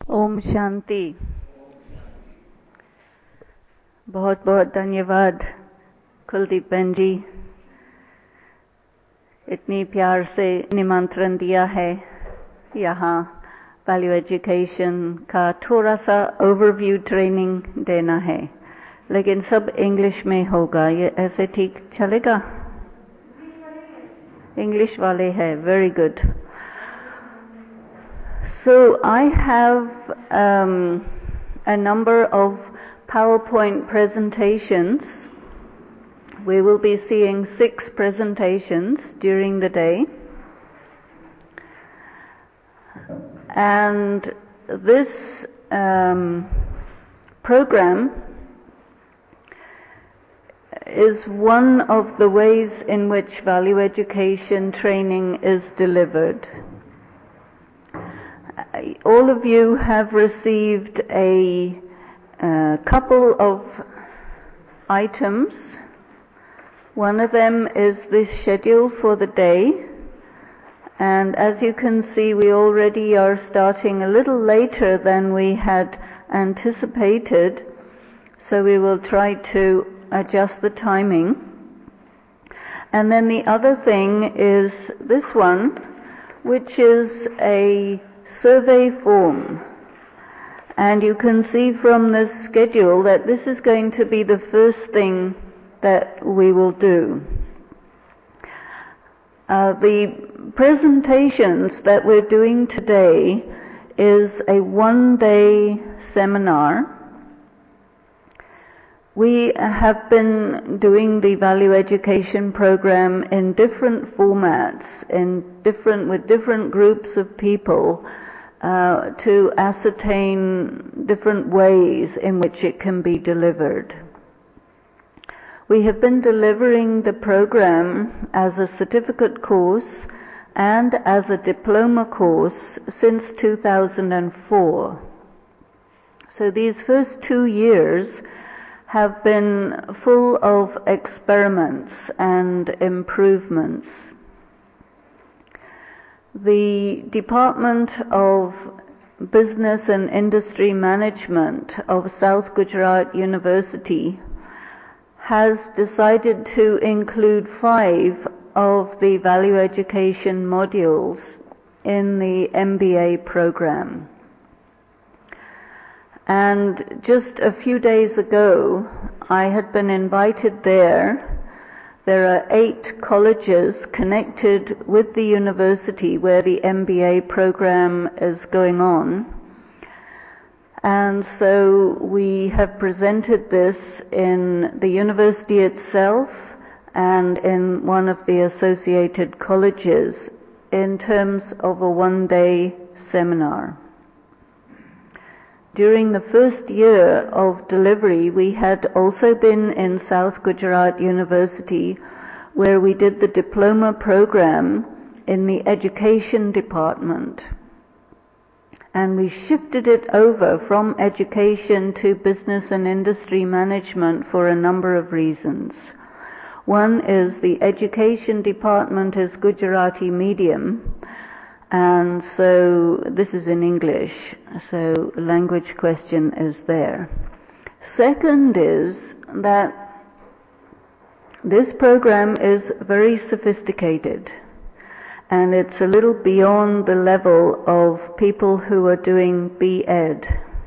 ओम शांति। बहुत बहुत धन्यवाद कुलदीप बहन जी, इतनी प्यार से निमंत्रण दिया है। यहाँ वैल्यू एजुकेशन का थोड़ा सा ओवरव्यू ट्रेनिंग देना है, लेकिन सब इंग्लिश में होगा। ये ऐसे ठीक चलेगा? इंग्लिश वाले है, very good. So I have a number of PowerPoint presentations. We will be seeing 6 presentations during the day. And this program is one of the ways in which value education training is delivered. All of you have received a couple of items. One of them is the schedule for the day, and as you can see, we already are starting a little later than we had anticipated, so we will try to adjust the timing. And then the other thing is this one, which is a survey form, and you can see from the schedule that this is going to be the first thing that we will do. The presentations that we're doing today is a one-day seminar. We have been doing the value education program in different formats, with different groups of people, to ascertain different ways in which it can be delivered. We have been delivering the program as a certificate course and as a diploma course since 2004. So these first 2 years have been full of experiments and improvements. The Department of Business and Industry Management of South Gujarat University has decided to include 5 of the value education modules in the MBA program. And just a few days ago, I had been invited there. There are 8 colleges connected with the university where the MBA program is going on. And so we have presented this in the university itself and in one of the associated colleges in terms of a one-day seminar. During the first year of delivery, we had also been in South Gujarat University, where we did the diploma program in the education department. And we shifted it over from education to business and industry management for a number of reasons. One is the education department is Gujarati medium, and so this is in English, so language question is there. Second is that this program is very sophisticated, and it's a little beyond the level of people who are doing B.Ed.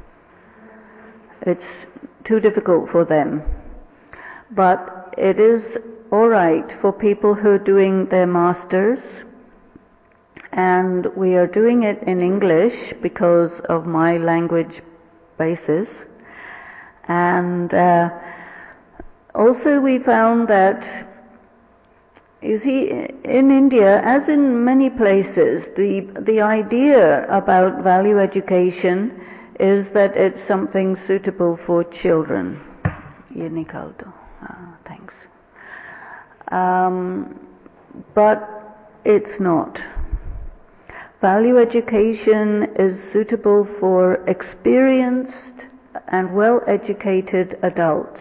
It's too difficult for them. But it is all right for people who are doing their masters, and we are doing it in English because of my language basis. And also we found that, you see, in India, as in many places, the idea about value education is that it's something suitable for children. Ye nikal do. Thanks. But it's not. Value education is suitable for experienced and well-educated adults,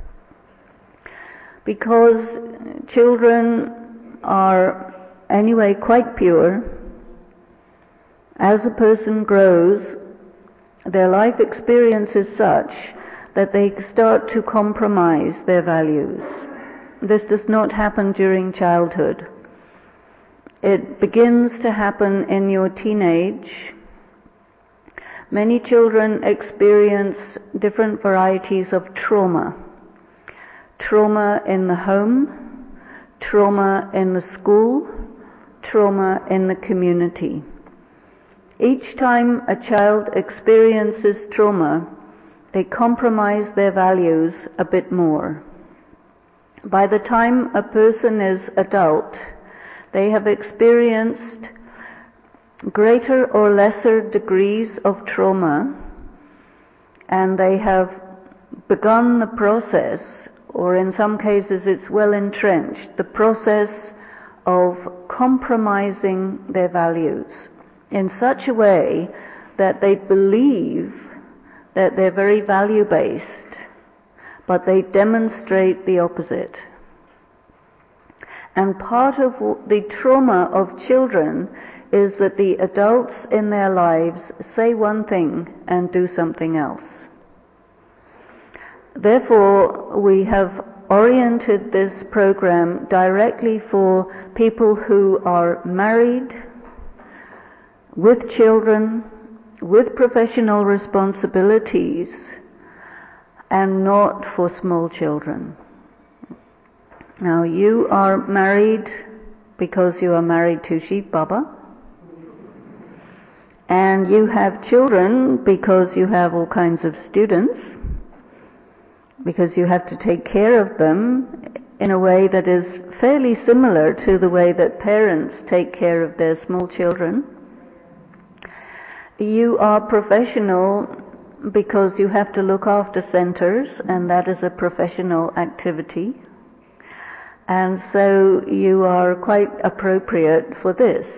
because children are anyway quite pure. As a person grows, their life experience is such that they start to compromise their values. This does not happen during childhood. It begins to happen in your teenage. Many children experience different varieties of trauma. Trauma in the home, trauma in the school, trauma in the community. Each time a child experiences trauma, they compromise their values a bit more. By the time a person is adult, they have experienced greater or lesser degrees of trauma, and they have begun the process, or in some cases it's well entrenched, the process of compromising their values in such a way that they believe that they're very value-based, but they demonstrate the opposite. And part of the trauma of children is that the adults in their lives say one thing and do something else. Therefore, we have oriented this program directly for people who are married, with children, with professional responsibilities, and not for small children. Now, you are married because you are married to Shiv Baba, and you have children because you have all kinds of students, because you have to take care of them in a way that is fairly similar to the way that parents take care of their small children. You are professional because you have to look after centers, and that is a professional activity. And so you are quite appropriate for this.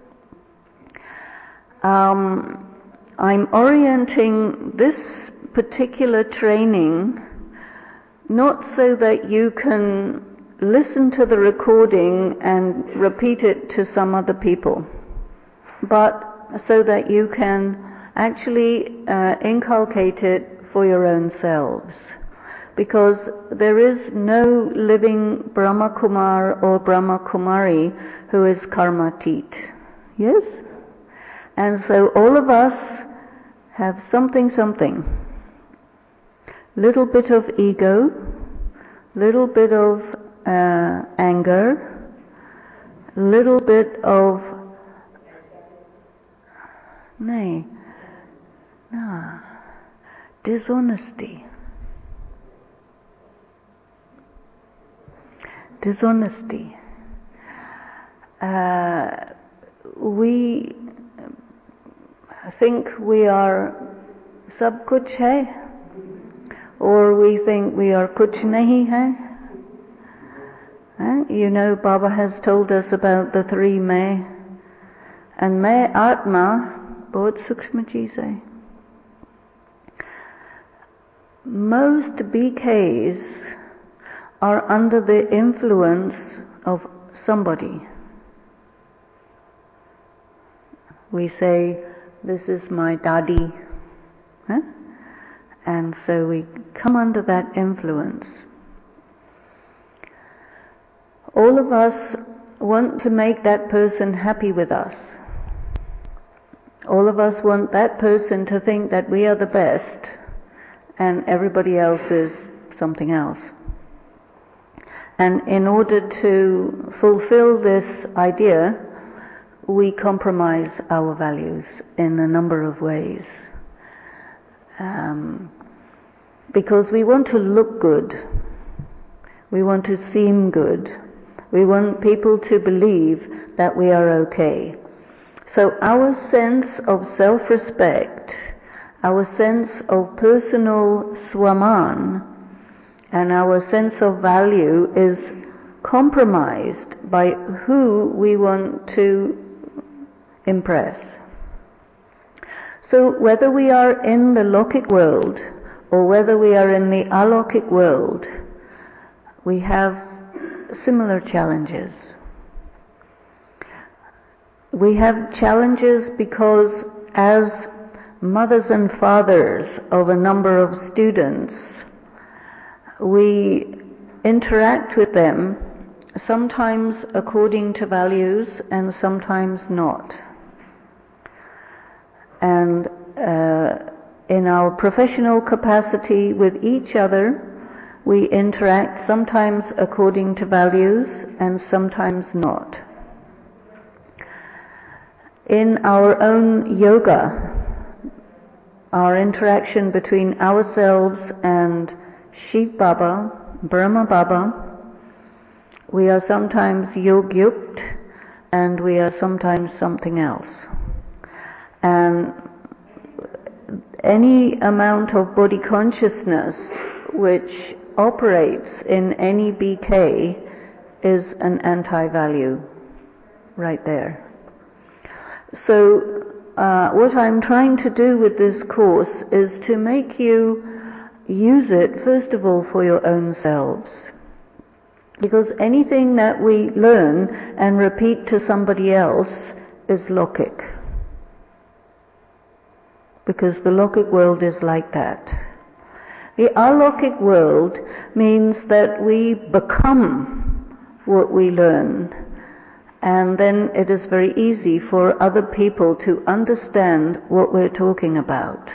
I'm orienting this particular training not so that you can listen to the recording and repeat it to some other people, but so that you can actually inculcate it for your own selves. Because there is no living Brahma Kumar or Brahma Kumari who is karmatit. Yes? And so all of us have something. Little bit of ego, little bit of anger, little bit of dishonesty. We think we are sab kuch hai, or we think we are kuch nahi hai. You know, Baba has told us about the three मैं, and मैं आत्मा बहुत सूक्ष्म चीज है. Most BKs are under the influence of somebody. We say, this is my daddy, and so we come under that influence. All of us want to make that person happy with us. All of us want that person to think that we are the best and everybody else is something else. And in order to fulfill this idea, we compromise our values in a number of ways. Because we want to look good. We want to seem good. We want people to believe that we are okay. So our sense of self-respect, our sense of personal swaman, and our sense of value is compromised by who we want to impress. So whether we are in the Lokik world or whether we are in the Alokik world, we have similar challenges. We have challenges because as mothers and fathers of a number of students, we interact with them sometimes according to values and sometimes not. And in our professional capacity with each other, we interact sometimes according to values and sometimes not. In our own yoga, our interaction between ourselves and Shiv Baba, Brahma Baba, we are sometimes Yogyukt and we are sometimes something else. And any amount of body consciousness which operates in any BK is an anti-value right there. So what I'm trying to do with this course is to make you use it first of all for your own selves. Because anything that we learn and repeat to somebody else is Lokik. Because the Lokik world is like that. The alokik world means that we become what we learn, and then it is very easy for other people to understand what we're talking about.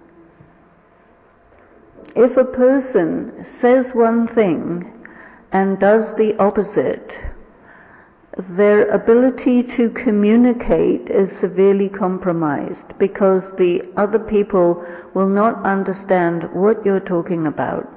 If a person says one thing and does the opposite, their ability to communicate is severely compromised because the other people will not understand what you're talking about.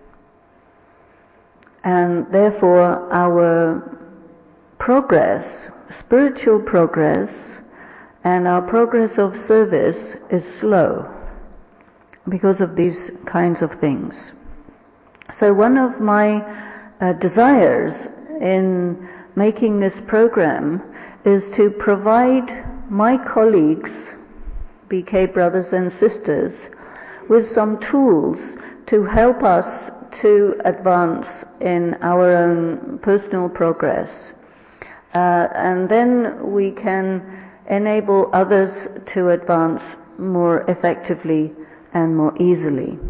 And therefore our progress, spiritual progress, and our progress of service is slow because of these kinds of things. So one of my desires in making this program is to provide my colleagues, BK brothers and sisters, with some tools to help us to advance in our own personal progress. And then we can enable others to advance more effectively and more easily.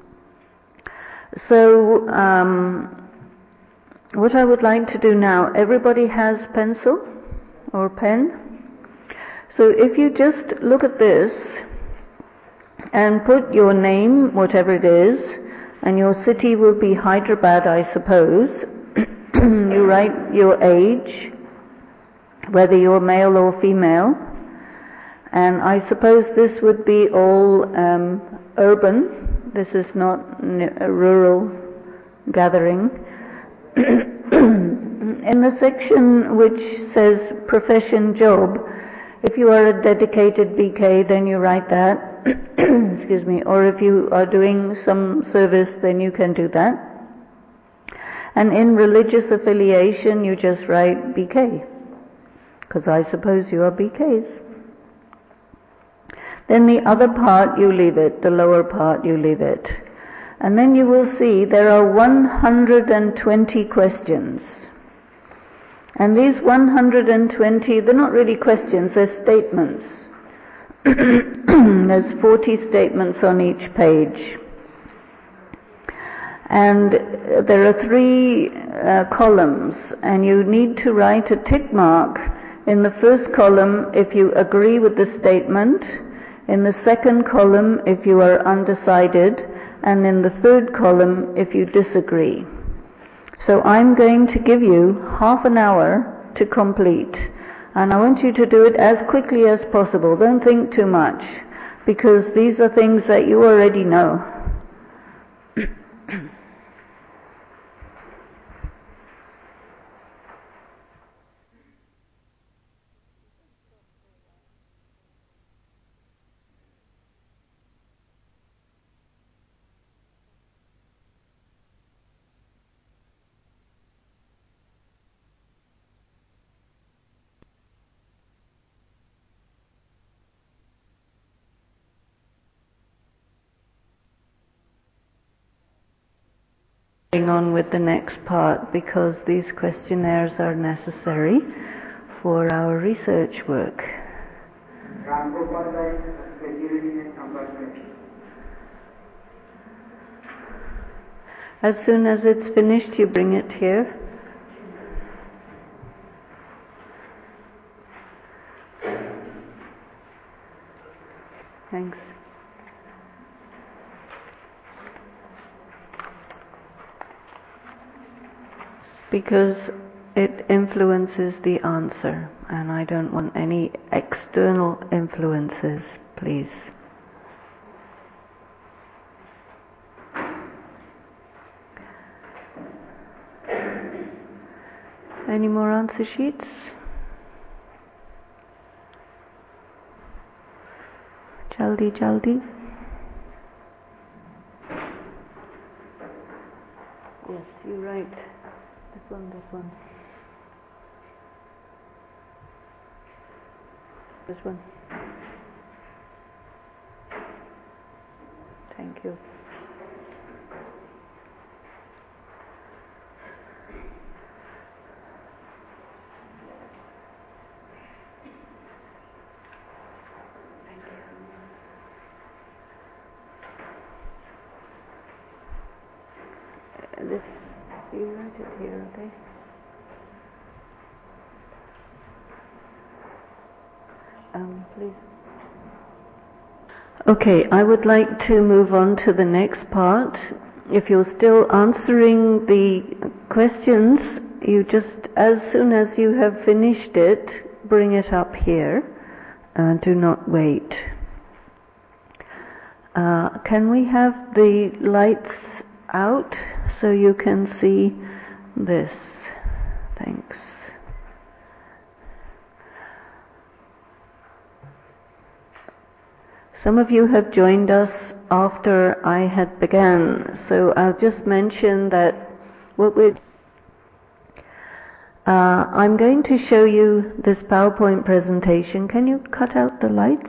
So, what I would like to do now, everybody has pencil or pen? So if you just look at this and put your name, whatever it is, and your city will be Hyderabad, I suppose. You write your age, whether you're male or female, and I suppose this would be all urban. This is not a rural gathering. In the section which says profession job, if you are a dedicated BK, then you write that. Excuse me. Or if you are doing some service, then you can do that. And in religious affiliation, you just write BK, because I suppose you are BKs. Then the other part you leave it, the lower part you leave it. And then you will see there are 120 questions. And these 120, they're not really questions, they're statements. There's 40 statements on each page. And there are 3 columns, and you need to write a tick mark in the first column if you agree with the statement, in the second column if you are undecided, and in the third column if you disagree. So I'm going to give you half an hour to complete, and I want you to do it as quickly as possible. Don't think too much, because these are things that you already know. On with the next part, because these questionnaires are necessary for our research work. Congratulations. As soon as it's finished, you bring it here. Thanks. Because it influences the answer, and I don't want any external influences, please. Any more answer sheets? Jaldi, jaldi. Yes, you're right. This one, this one. This one. Thank you. This, you write it here, okay? Please. Okay, I would like to move on to the next part. If you're still answering the questions, you just, as soon as you have finished it, bring it up here. Do not wait. Can we have the lights out so you can see this? Thanks. Some of you have joined us after I had began, so I'll just mention that I'm going to show you this PowerPoint presentation. Can you cut out the lights?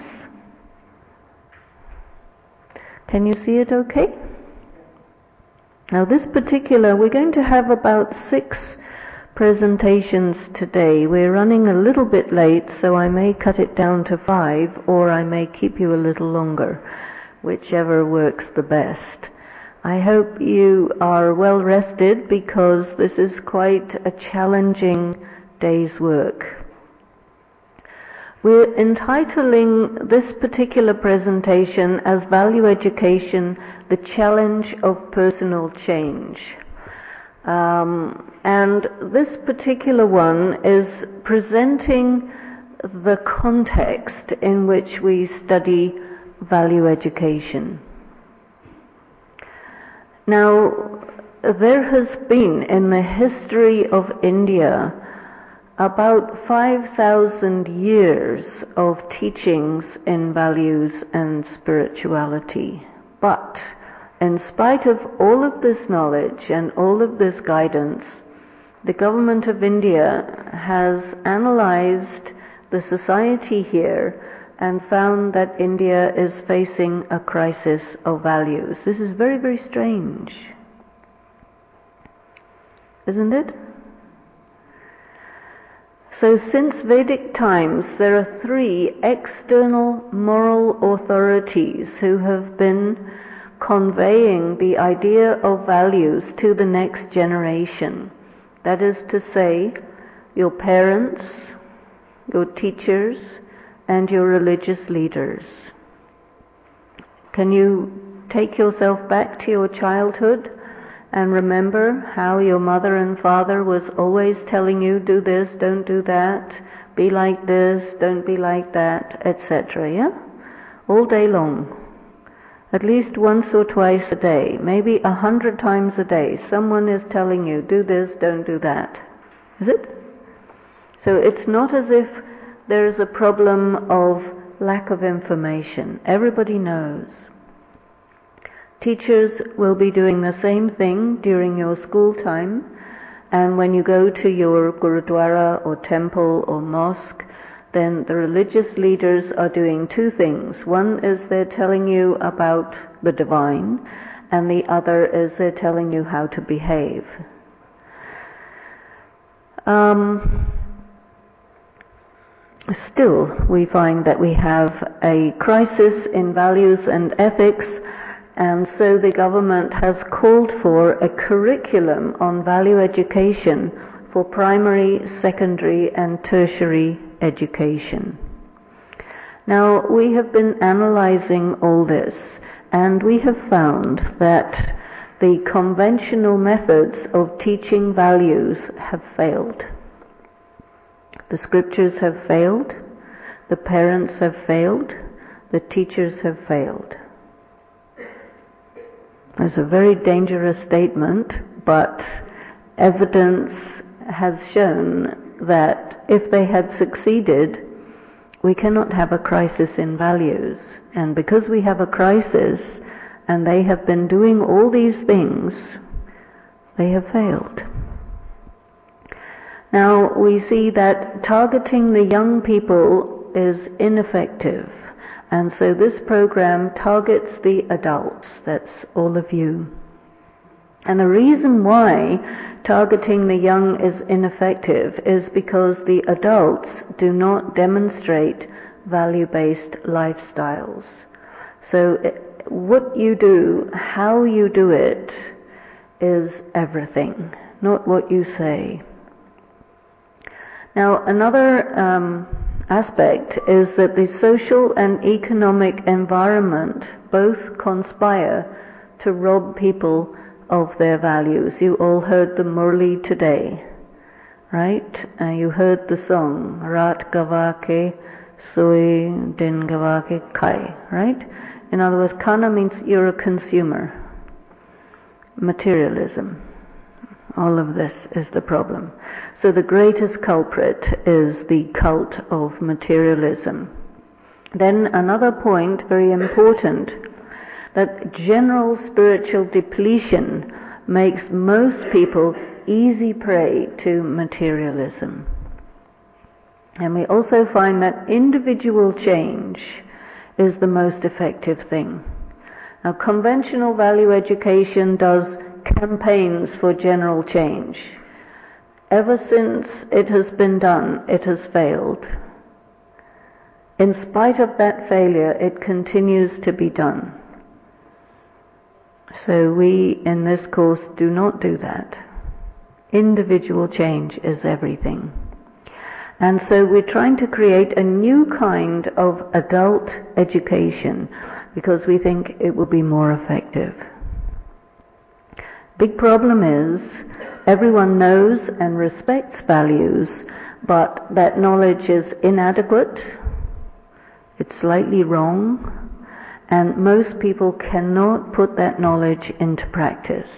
Can you see it okay? Now we're going to have about 6 presentations today. We're running a little bit late, so I may cut it down to 5, or I may keep you a little longer, whichever works the best. I hope you are well rested, because this is quite a challenging day's work. We're entitling this particular presentation as Value Education, the Challenge of Personal Change. And this particular one is presenting the context in which we study value education. Now, there has been in the history of India about 5,000 years of teachings in values and spirituality. But in spite of all of this knowledge and all of this guidance, the government of India has analyzed the society here and found that India is facing a crisis of values. This is very, very strange, isn't it? So since Vedic times, there are 3 external moral authorities who have been conveying the idea of values to the next generation. That is to say, your parents, your teachers, and your religious leaders. Can you take yourself back to your childhood and remember how your mother and father was always telling you, do this, don't do that, be like this, don't be like that, etc., yeah? All day long. At least once or twice a day, maybe 100 times a day, someone is telling you, do this, don't do that. Is it? So it's not as if there is a problem of lack of information. Everybody knows. Teachers will be doing the same thing during your school time, and when you go to your Gurudwara or temple or mosque, then the religious leaders are doing 2 things. One is they're telling you about the divine, and the other is they're telling you how to behave. Still, we find that we have a crisis in values and ethics, and so the government has called for a curriculum on value education for primary, secondary, and tertiary education. Now, we have been analyzing all this, and we have found that the conventional methods of teaching values have failed. The scriptures have failed, the parents have failed, the teachers have failed. It's a very dangerous statement, but evidence has shown that if they had succeeded, we cannot have a crisis in values. And because we have a crisis, and they have been doing all these things, they have failed. Now, we see that targeting the young people is ineffective, and so this program targets the adults, that's all of you. And the reason why targeting the young is ineffective is because the adults do not demonstrate value-based lifestyles. So what you do, how you do it, is everything, not what you say. Now, another aspect is that the social and economic environment both conspire to rob people of their values. You all heard the Murli today, right? You heard the song, Rat Gavake Soi Din Gavake Kai, right? In other words, kana means you're a consumer. Materialism. All of this is the problem. So the greatest culprit is the cult of materialism. Then another point, very important, that general spiritual depletion makes most people easy prey to materialism. And we also find that individual change is the most effective thing. Now, conventional value education does campaigns for general change. Ever since it has been done, it has failed. In spite of that failure, it continues to be done. So we, in this course, do not do that. Individual change is everything. And so we're trying to create a new kind of adult education because we think it will be more effective. Big problem is everyone knows and respects values, but that knowledge is inadequate, it's slightly wrong, and most people cannot put that knowledge into practice.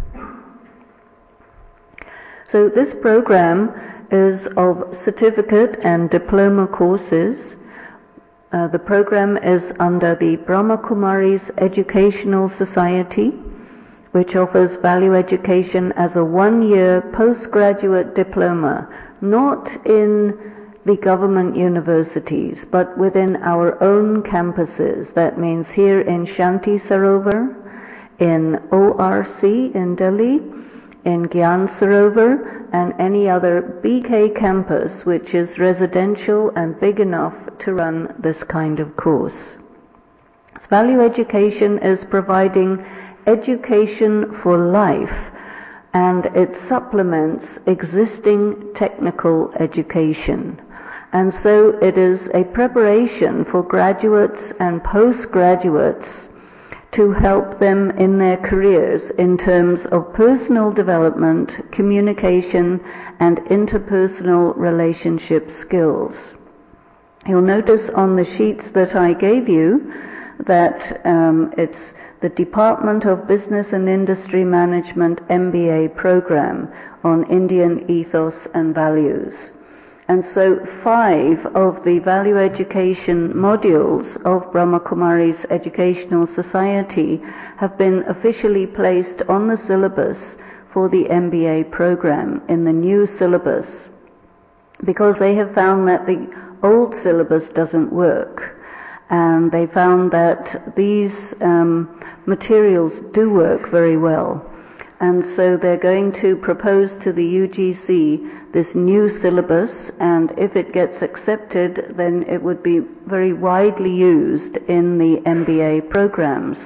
So this program is of certificate and diploma courses. The program is under the Brahma Kumaris Educational Society, which offers value education as a one-year postgraduate diploma, not in the government universities, but within our own campuses. That means here in Shanti Sarovar, in ORC in Delhi, in Gyan Sarovar, and any other BK campus which is residential and big enough to run this kind of course. So value education is providing education for life, and it supplements existing technical education. And so it is a preparation for graduates and postgraduates to help them in their careers in terms of personal development, communication, and interpersonal relationship skills. You'll notice on the sheets that I gave you that it's the Department of Business and Industry Management MBA program on Indian ethos and values. And so 5 of the value education modules of Brahma Kumaris Educational Society have been officially placed on the syllabus for the MBA program in the new syllabus, because they have found that the old syllabus doesn't work. And they found that these materials do work very well. And so they're going to propose to the UGC this new syllabus, and if it gets accepted, then it would be very widely used in the MBA programs.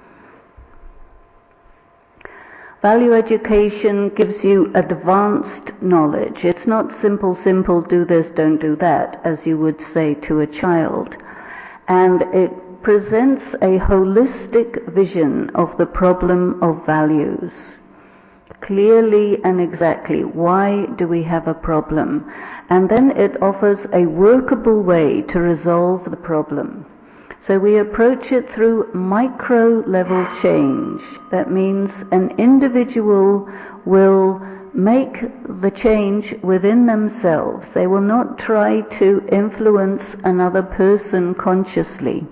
Value education gives you advanced knowledge. It's not simple, do this, don't do that, as you would say to a child. And it presents a holistic vision of the problem of values. Clearly and exactly, why do we have a problem? And then it offers a workable way to resolve the problem. So we approach it through micro-level change. That means an individual will make the change within themselves. They will not try to influence another person consciously.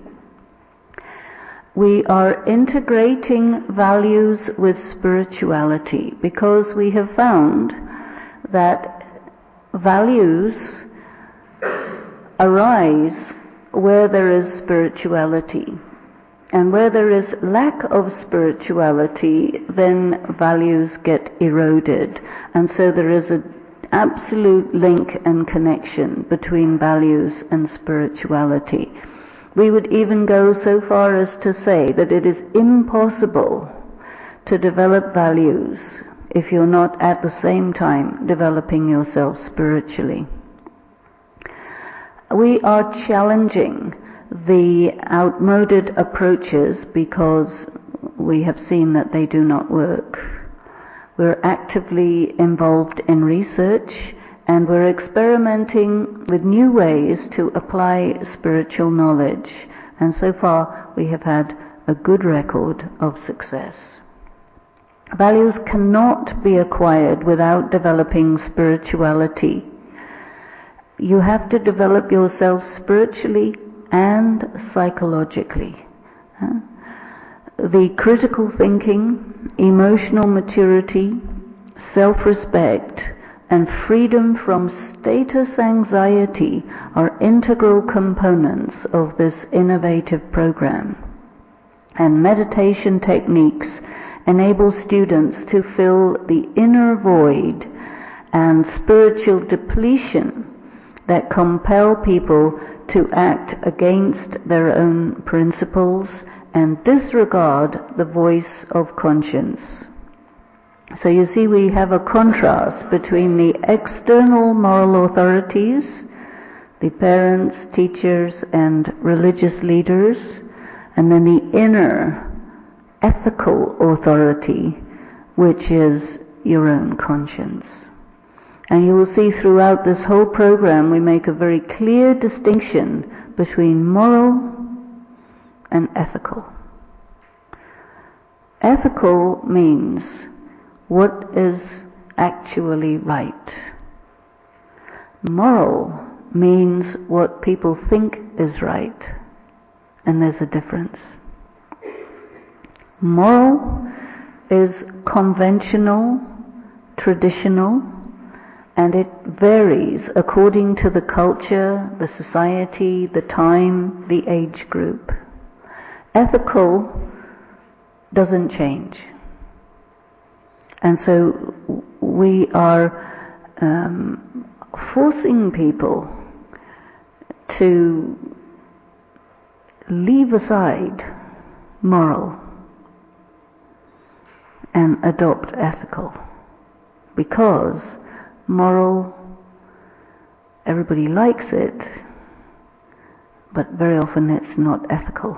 We are integrating values with spirituality because we have found that values arise where there is spirituality. And where there is lack of spirituality, then values get eroded. And so there is an absolute link and connection between values and spirituality. We would even go so far as to say that it is impossible to develop values if you're not at the same time developing yourself spiritually. We are challenging the outmoded approaches because we have seen that they do not work. We're actively involved in research, and we're experimenting with new ways to apply spiritual knowledge. And so far we have had a good record of success. Values cannot be acquired without developing spirituality. You have to develop yourself spiritually and psychologically. The critical thinking, emotional maturity, self-respect, and freedom from status anxiety are integral components of this innovative program. And meditation techniques enable students to fill the inner void and spiritual depletion that compel people to act against their own principles and disregard the voice of conscience. So you see, we have a contrast between the external moral authorities, the parents, teachers, and religious leaders, and then the inner ethical authority, which is your own conscience. And you will see throughout this whole program we make a very clear distinction between moral and ethical. Ethical means what is actually right. Moral means what people think is right, and there's a difference. Moral is conventional, traditional, and it varies according to the culture, the society, the time, the age group. Ethical doesn't change. And so we are forcing people to leave aside moral and adopt ethical, because moral, everybody likes it, but very often it's not ethical.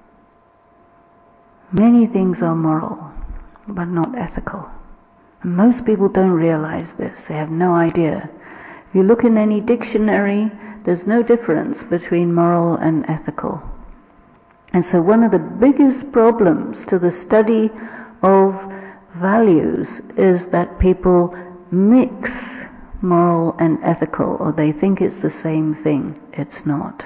Many things are moral, but not ethical. And most people don't realize this. They have no idea. If you look in any dictionary, there's no difference between moral and ethical. And so one of the biggest problems to the study of values is that people mix moral and ethical, or they think it's the same thing. It's not.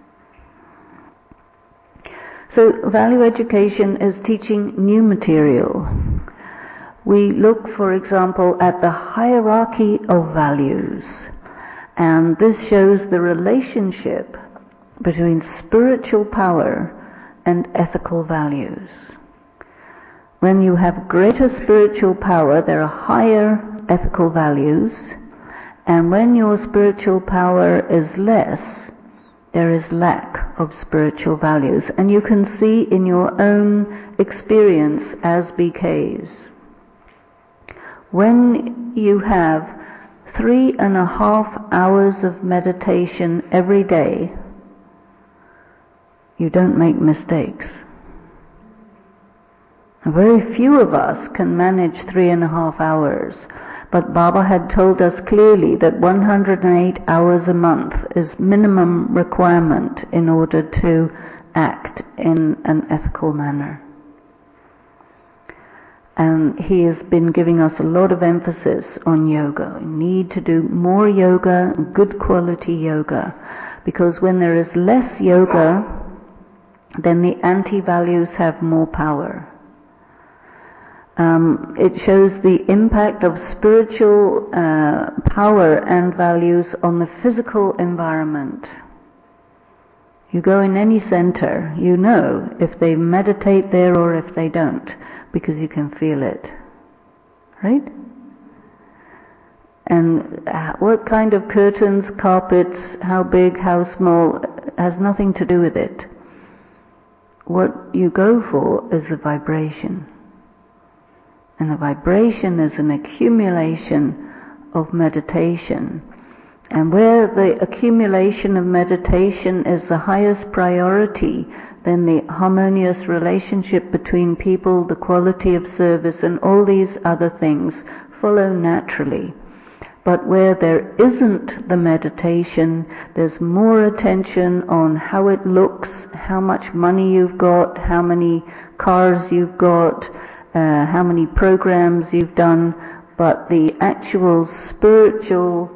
So value education is teaching new material. We look, for example, at the hierarchy of values, and this shows the relationship between spiritual power and ethical values. When you have greater spiritual power, there are higher ethical values, And when your spiritual power is less, there is lack of spiritual values. And you can see in your own experience as BKs. When you have 3.5 hours of meditation every day, you don't make mistakes. Very few of us can manage 3.5 hours, but Baba had told us clearly that 108 hours a month is minimum requirement in order to act in an ethical manner. And he has been giving us a lot of emphasis on yoga. We need to do more yoga, good quality yoga, because when there is less yoga, then the anti-values have more power. It shows the impact of spiritual power and values on the physical environment. You go in any center, you know if they meditate there or if they don't, because you can feel it. Right? And what kind of curtains, carpets, how big, how small, has nothing to do with it. What you go for is the vibration. And the vibration is an accumulation of meditation. And where the accumulation of meditation is the highest priority, then the harmonious relationship between people, the quality of service, and all these other things follow naturally. But where there isn't the meditation, there's more attention on how it looks, how much money you've got, how many cars you've got, how many programs you've done, but the actual spiritual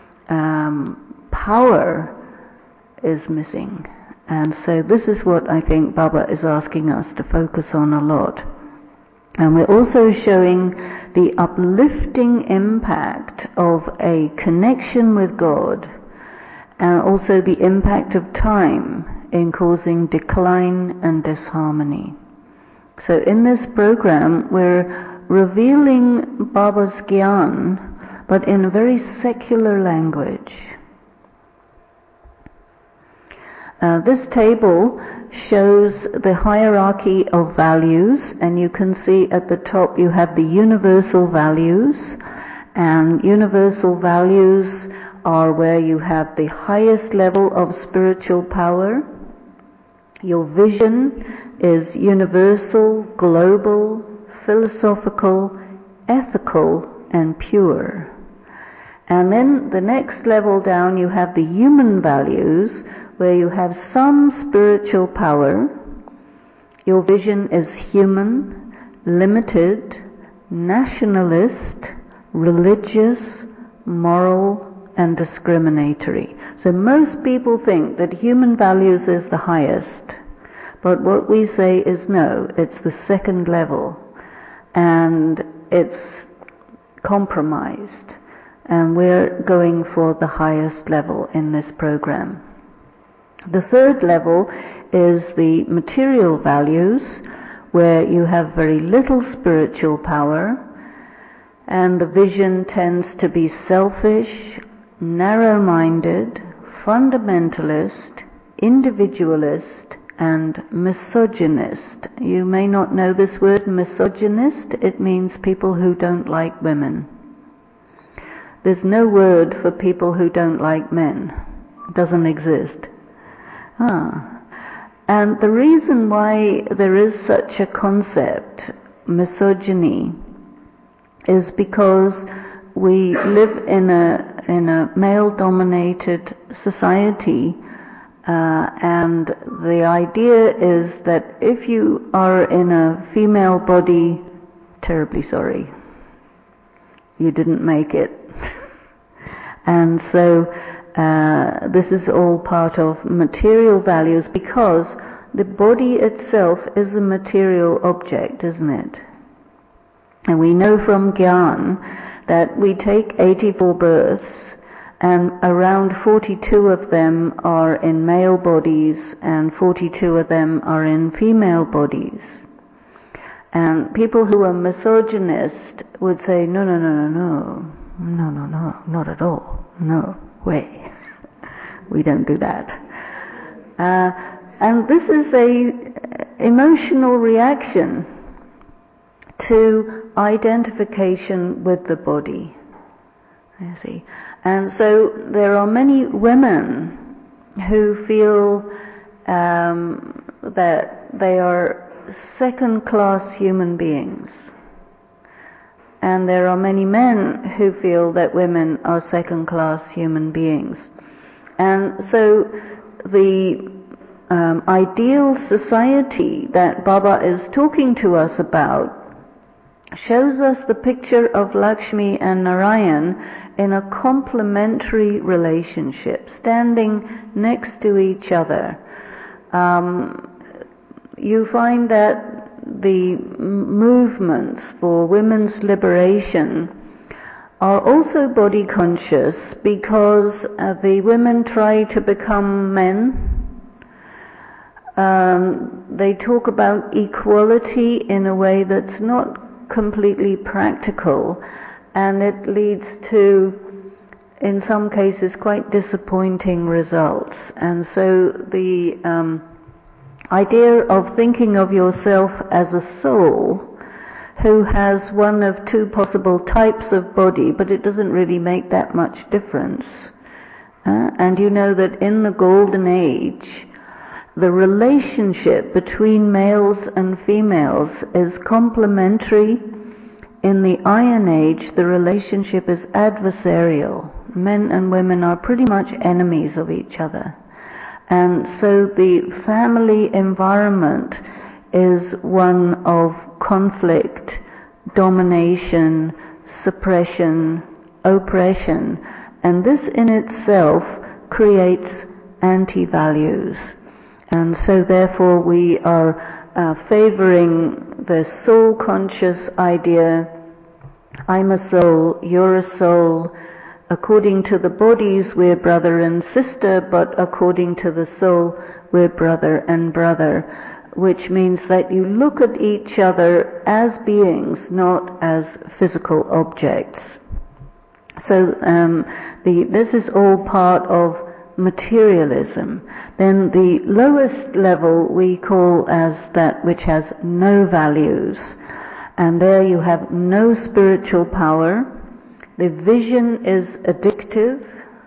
power is missing. And so this is what I think Baba is asking us to focus on a lot. And we're also showing the uplifting impact of a connection with God, and also the impact of time in causing decline and disharmony. So in this program, we're revealing Baba's Gyan, but in a very secular language. This table shows the hierarchy of values, and you can see at the top you have the universal values, and universal values are where you have the highest level of spiritual power. Your vision is universal, global, philosophical, ethical, and pure. And then the next level down you have the human values, where you have some spiritual power. Your vision is human, limited, nationalist, religious, moral, and discriminatory. So most people think that human values is the highest. But what we say is no, it's the second level. And it's compromised. And we're going for the highest level in this program. The third level is the material values, where you have very little spiritual power, and the vision tends to be selfish, narrow-minded, fundamentalist, individualist, and misogynist. You may not know this word, misogynist. It means people who don't like women. There's no word for people who don't like men. It doesn't exist. And the reason why there is such a concept, misogyny, is because we live in a male-dominated society, and the idea is that if you are in a female body, terribly sorry, you didn't make it. And so this is all part of material values, because the body itself is a material object, isn't it? And we know from Gyan that we take 84 births, and around 42 of them are in male bodies and 42 of them are in female bodies. And people who are misogynist would say, no. No, not at all. No way. We don't do that. And this is a emotional reaction to identification with the body. You see. And so there are many women who feel that they are second-class human beings. And there are many men who feel that women are second-class human beings. And so the ideal society that Baba is talking to us about shows us the picture of Lakshmi and Narayan in a complementary relationship, standing next to each other. You find that the movements for women's liberation are also body conscious because the women try to become men. They talk about equality in a way that's not completely practical, and it leads to, in some cases, quite disappointing results. And so the idea of thinking of yourself as a soul who has one of two possible types of body, but it doesn't really make that much difference. And you know that in the Golden Age, the relationship between males and females is complementary. In the Iron Age, the relationship is adversarial. Men and women are pretty much enemies of each other. And so the family environment is one of conflict, domination, suppression, oppression, and this in itself creates anti-values. And so therefore we are favoring the soul-conscious idea, I'm a soul, you're a soul. According to the bodies, we're brother and sister, but according to the soul, we're brother and brother, which means that you look at each other as beings, not as physical objects. So this is all part of materialism. Then the lowest level we call as that which has no values. And there you have no spiritual power. The vision is addictive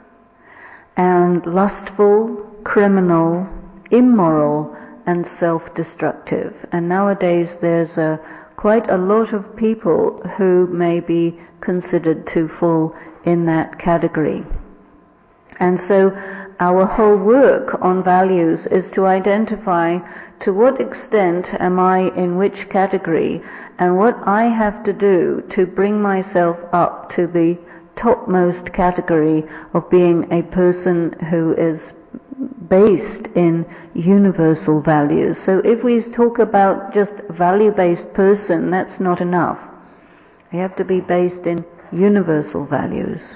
and lustful, criminal, immoral, and self-destructive. And nowadays there's quite a lot of people who may be considered to fall in that category. And so our whole work on values is to identify to what extent am I in which category and what I have to do to bring myself up to the topmost category of being a person who is based in universal values. So if we talk about just value-based person, that's not enough. We have to be based in universal values.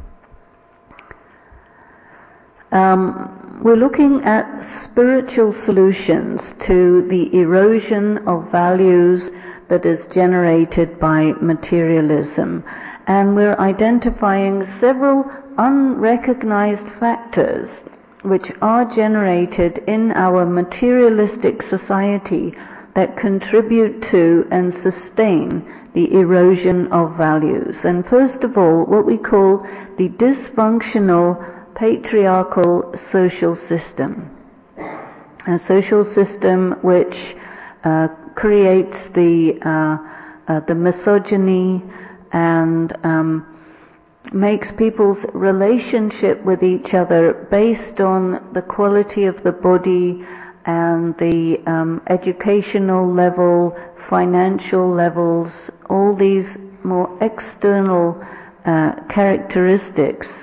We're looking at spiritual solutions to the erosion of values that is generated by materialism. And we're identifying several unrecognized factors which are generated in our materialistic society that contribute to and sustain the erosion of values. And first of all, what we call the dysfunctional patriarchal social system. A social system which creates the misogyny and makes people's relationship with each other based on the quality of the body and the educational level, financial levels, all these more external characteristics.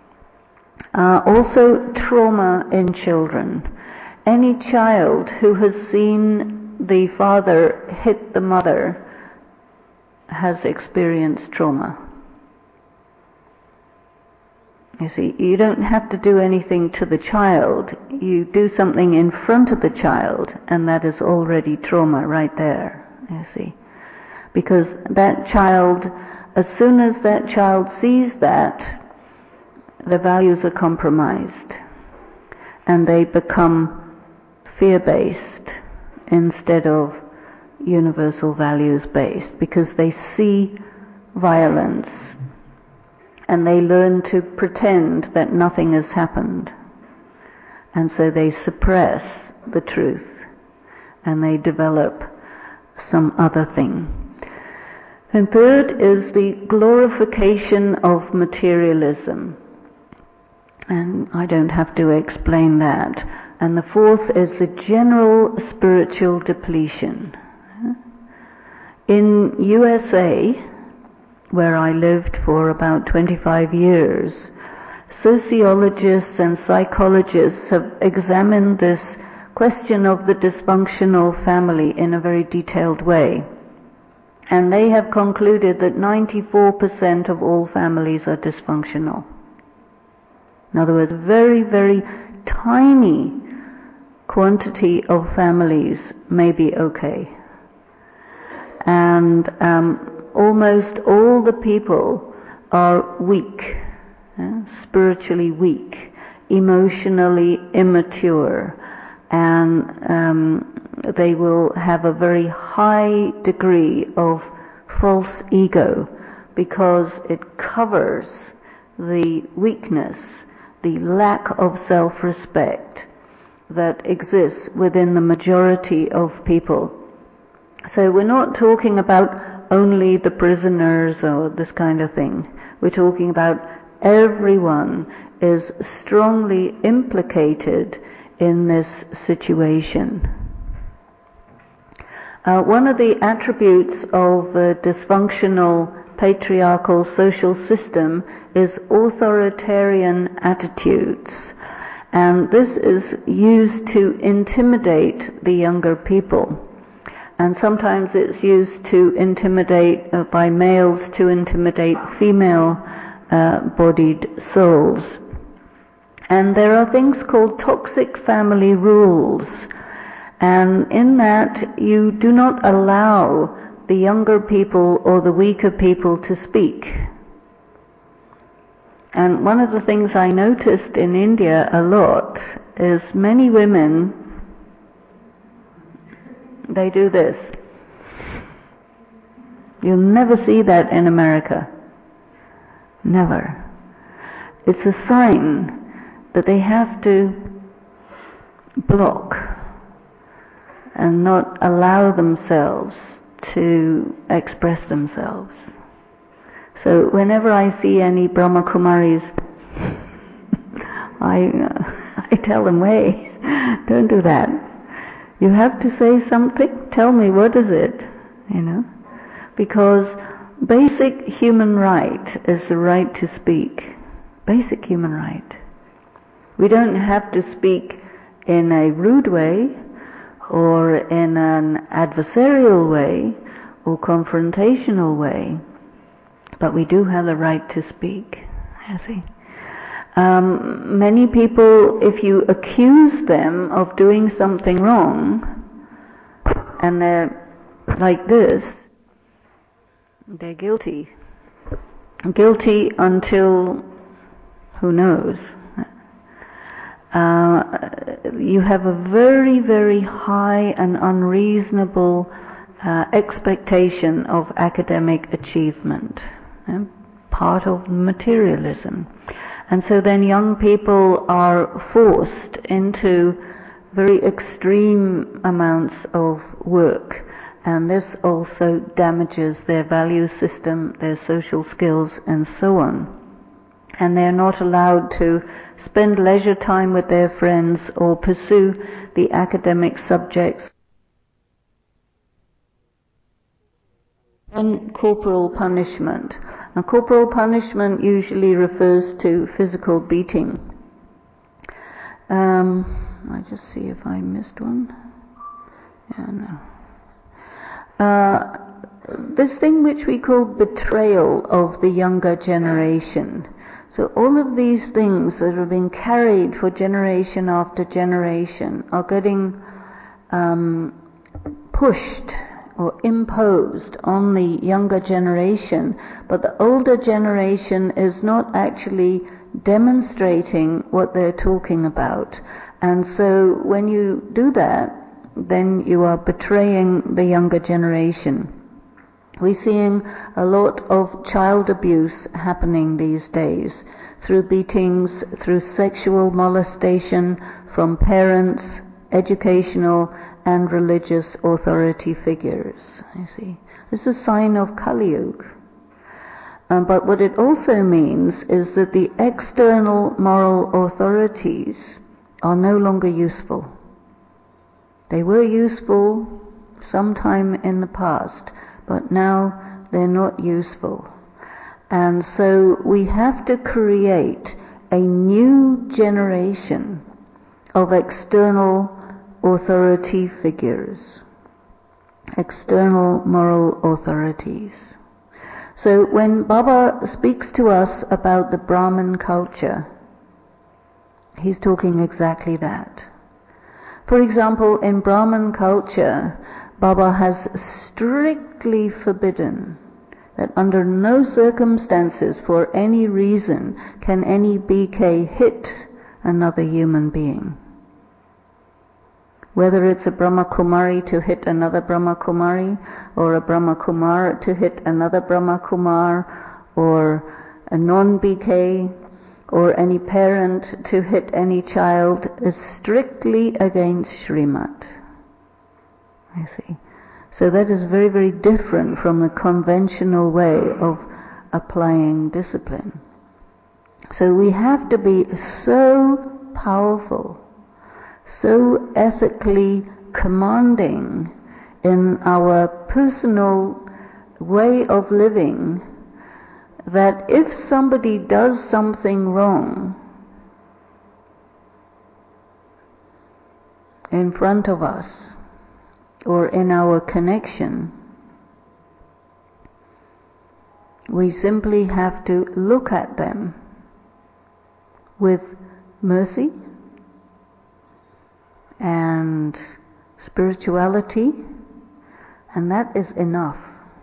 Also trauma in children. Any child who has seen the father hit the mother has experienced trauma. You see, you don't have to do anything to the child. You do something in front of the child, and that is already trauma right there, you see. Because that child as soon as that child sees that, the values are compromised and they become fear-based instead of universal values-based, because they see violence and they learn to pretend that nothing has happened, and so they suppress the truth and they develop some other thing. And third is the glorification of materialism. And I don't have to explain that. And the fourth is the general spiritual depletion. In USA, where I lived for about 25 years, sociologists and psychologists have examined this question of the dysfunctional family in a very detailed way. And they have concluded that 94% of all families are dysfunctional. In other words, very, very tiny quantity of families may be okay. And almost all the people are weak, spiritually weak, emotionally immature, and they will have a very high degree of false ego because it covers the weakness, the lack of self-respect that exists within the majority of people. So we're not talking about only the prisoners or this kind of thing. We're talking about everyone is strongly implicated in this situation. One of the attributes of the dysfunctional patriarchal social system is authoritarian attitudes. And this is used to intimidate the younger people. And sometimes it's used to intimidate, by males to intimidate female bodied souls. And there are things called toxic family rules. And in that, you do not allow the younger people or the weaker people to speak. And one of the things I noticed in India a lot is many women, they do this. You'll never see that in America. Never. It's a sign that they have to block and not allow themselves to express themselves. So whenever I see any Brahma Kumaris, I tell them, hey, don't do that. You have to say something. Tell me, what is it? Because basic human right is the right to speak. Basic human right. We don't have to speak in a rude way, or in an adversarial way, or confrontational way, but we do have the right to speak. You see? Many people, if you accuse them of doing something wrong, and they're like this, they're guilty. Guilty until who knows. You have a very, very high and unreasonable expectation of academic achievement, part of materialism. And so then young people are forced into very extreme amounts of work, and this also damages their value system, their social skills, and so on. And they're not allowed to spend leisure time with their friends or pursue the academic subjects. And corporal punishment. Now, corporal punishment usually refers to physical beating. I just see if I missed one. Yeah, no. This thing which we call betrayal of the younger generation. So all of these things that have been carried for generation after generation are getting pushed or imposed on the younger generation, but the older generation is not actually demonstrating what they're talking about. And so when you do that, then you are betraying the younger generation. We're seeing a lot of child abuse happening these days, through beatings, through sexual molestation from parents, educational and religious authority figures. You see, this is a sign of Kali Yuga. But what it also means is that the external moral authorities are no longer useful. They were useful sometime in the past, but now they're not useful. And so we have to create a new generation of external authority figures, external moral authorities. So when Baba speaks to us about the Brahmin culture, he's talking exactly that. For example, in Brahmin culture, Baba has strictly forbidden that under no circumstances, for any reason, can any BK hit another human being. Whether it's a Brahma Kumari to hit another Brahma Kumari, or a Brahma Kumar to hit another Brahma Kumar, or a non-BK, or any parent to hit any child, is strictly against Srimad. I see. So that is very, very different from the conventional way of applying discipline. So we have to be so powerful, so ethically commanding in our personal way of living, that if somebody does something wrong in front of us or in our connection, we simply have to look at them with mercy and spirituality, and that is enough.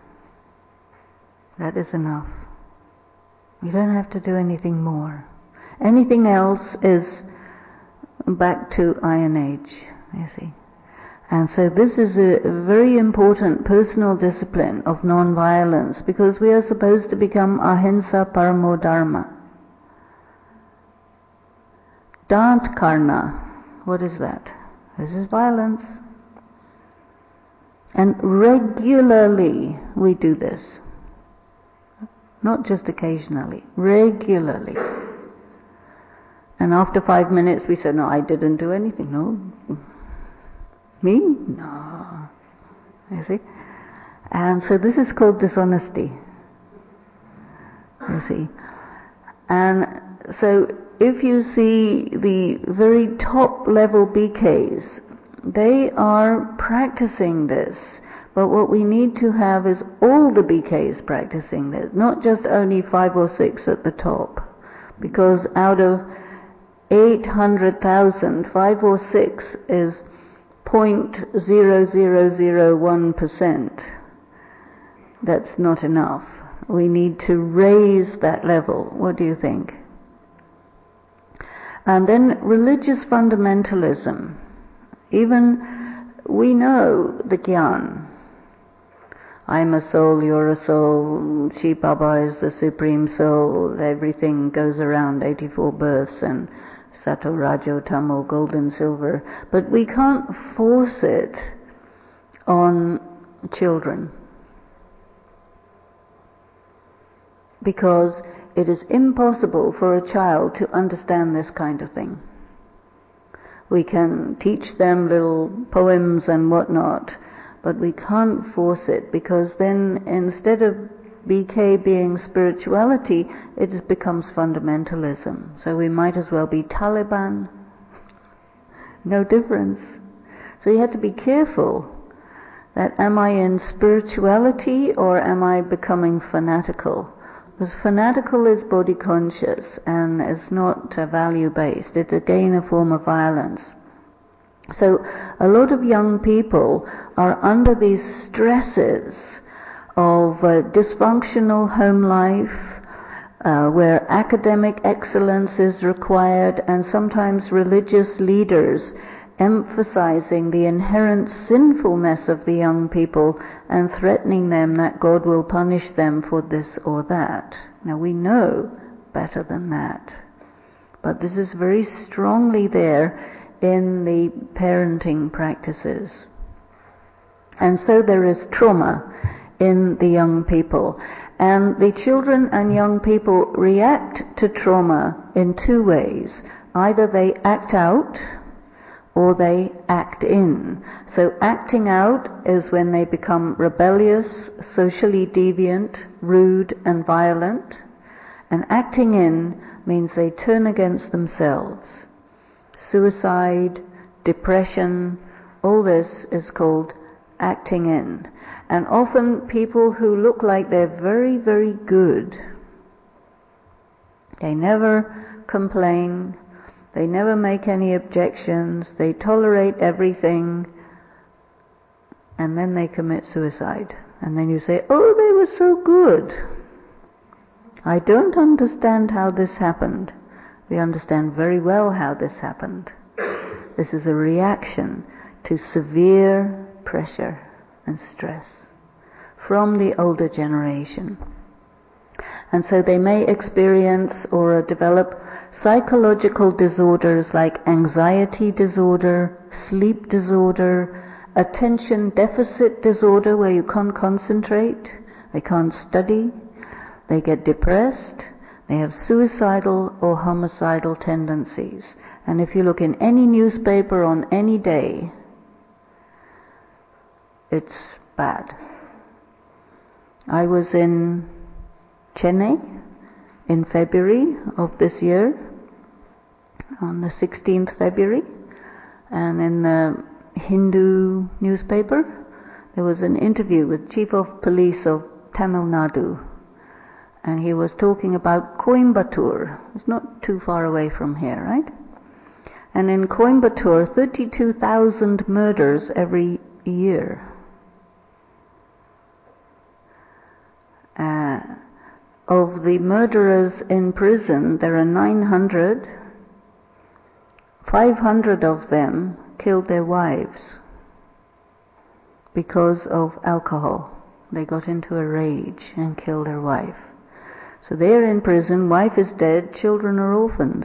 That is enough. We don't have to do anything more. Anything else is back to Iron Age, you see. And so this is a very important personal discipline of non-violence, because we are supposed to become ahimsa paramo dharma. Dant karna, what is that? This is violence. And regularly we do this. Not just occasionally, regularly. And after 5 minutes we say, no, I didn't do anything. No. Me? No. You see? And so this is called dishonesty. You see? And so if you see the very top level BKs, they are practicing this. But what we need to have is all the BKs practicing this, not just only 5 or 6 at the top. Because out of 800,000, 5 or 6 is 0.0001%. That's not enough. We need to raise that level. What do you think? And then religious fundamentalism. Even we know the Gyan. I'm a soul, you're a soul, Shiv Baba is the Supreme Soul, everything goes around 84 births and Sato, Rajo, Tamo, gold and silver. But we can't force it on children, because it is impossible for a child to understand this kind of thing. We can teach them little poems and whatnot, but we can't force it, because then instead of BK being spirituality, it becomes fundamentalism. So we might as well be Taliban. No difference. So you have to be careful that am I in spirituality or am I becoming fanatical? Because fanatical is body conscious and is not value based. It's again a form of violence. So a lot of young people are under these stresses of dysfunctional home life, where academic excellence is required, and sometimes religious leaders emphasizing the inherent sinfulness of the young people and threatening them that God will punish them for this or that. Now we know better than that, but this is very strongly there in the parenting practices. And so there is trauma in the young people. And the children and young people react to trauma in two ways. Either they act out or they act in. So acting out is when they become rebellious, socially deviant, rude and violent. And acting in means they turn against themselves. Suicide, depression, all this is called acting in. And often people who look like they're very, very good, they never complain, they never make any objections, they tolerate everything, and then they commit suicide. And then you say, oh, they were so good. I don't understand how this happened. We understand very well how this happened. This is a reaction to severe pressure and stress from the older generation. And so they may experience or develop psychological disorders like anxiety disorder, sleep disorder, attention deficit disorder where you can't concentrate, they can't study, they get depressed, they have suicidal or homicidal tendencies. And if you look in any newspaper on any day, it's bad. I was in Chennai in February of this year, on the 16th February, and in the Hindu newspaper there was an interview with Chief of Police of Tamil Nadu, and he was talking about Coimbatore. It's not too far away from here, right? And in Coimbatore, 32,000 murders every year. Of the murderers in prison, there are 900. 500 of them killed their wives because of alcohol. They got into a rage and killed their wife. So they're in prison, wife is dead, children are orphans.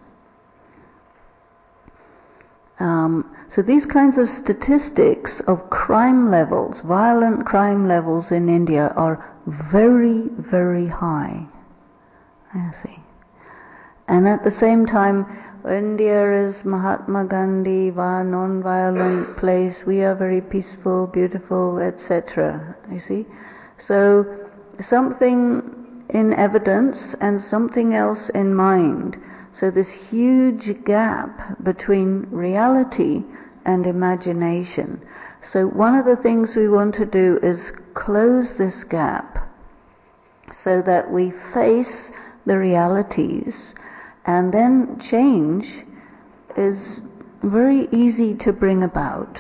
So these kinds of statistics of crime levels, violent crime levels in India are very, very high. I see. And at the same time, India is Mahatma Gandhi, non-violent place, we are very peaceful, beautiful, etc. You see? So something in evidence and something else in mind. So this huge gap between reality and imagination. So one of the things we want to do is close this gap so that we face the realities, and then change is very easy to bring about.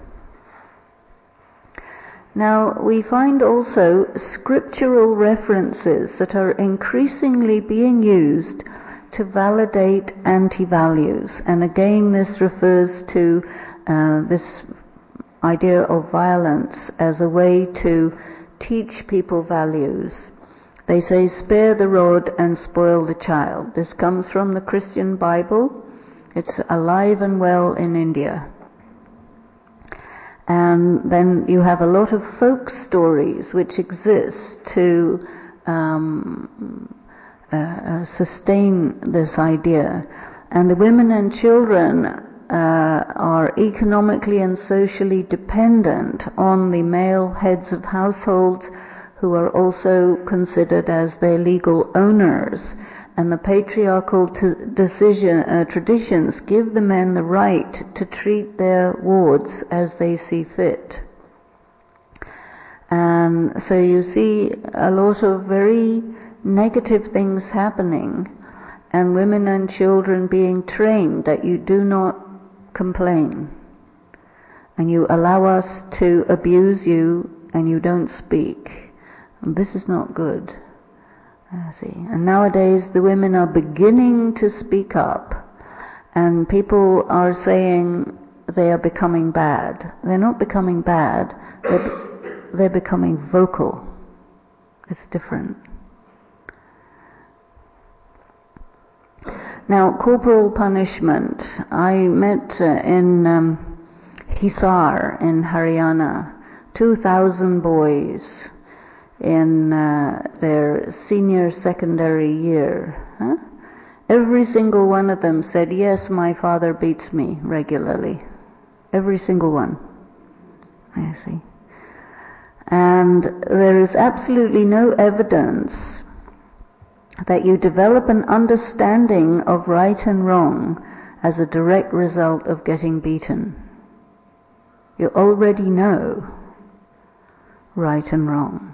Now we find also scriptural references that are increasingly being used to validate anti-values, and again this refers to this idea of violence as a way to teach people values. They say, spare the rod and spoil the child. This comes from the Christian Bible. It's alive and well in India. And then you have a lot of folk stories which exist to sustain this idea. And the women and children are economically and socially dependent on the male heads of households, who are also considered as their legal owners. And the patriarchal traditions give the men the right to treat their wards as they see fit. And so you see a lot of very negative things happening, and women and children being trained that you do not complain, and you allow us to abuse you, and you don't speak. And this is not good. See. And nowadays the women are beginning to speak up, and people are saying they are becoming bad. They're not becoming bad, they're becoming vocal. It's different. Now, corporal punishment. I met in Hisar in Haryana, 2,000 boys in their senior secondary year. Every single one of them said, yes, my father beats me regularly. Every single one. I see. And there is absolutely no evidence that you develop an understanding of right and wrong as a direct result of getting beaten. You already know right and wrong.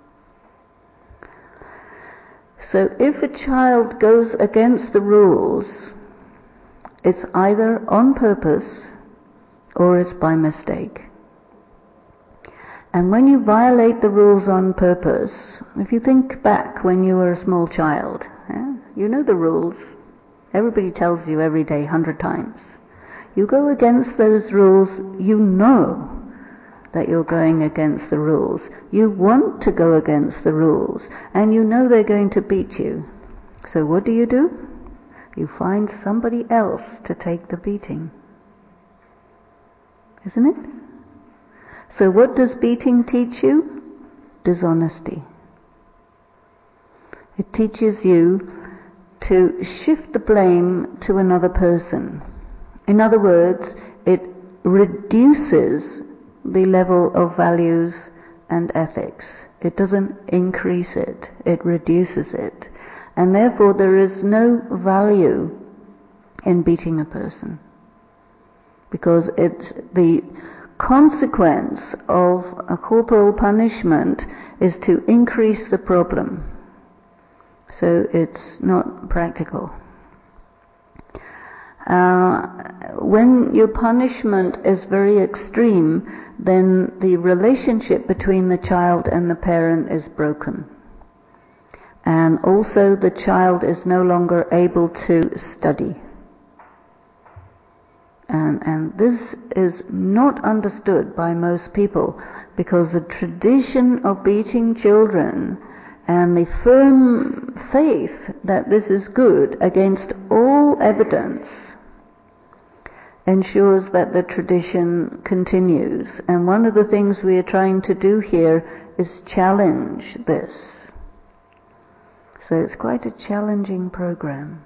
So if a child goes against the rules, it's either on purpose or it's by mistake. And when you violate the rules on purpose, if you think back when you were a small child, you know the rules. Everybody tells you every day 100 times. You go against those rules, you know that you're going against the rules. You want to go against the rules, and you know they're going to beat you. So what do? You find somebody else to take the beating. Isn't it? So what does beating teach you? Dishonesty. It teaches you to shift the blame to another person. In other words, it reduces the level of values and ethics. It doesn't increase it, it reduces it. And therefore there is no value in beating a person. Because it's the consequence of a corporal punishment is to increase the problem. So it's not practical. When your punishment is very extreme, then the relationship between the child and the parent is broken. And also the child is no longer able to study. And this is not understood by most people, because the tradition of beating children and the firm faith that this is good against all evidence ensures that the tradition continues. And one of the things we are trying to do here is challenge this. So it's quite a challenging program.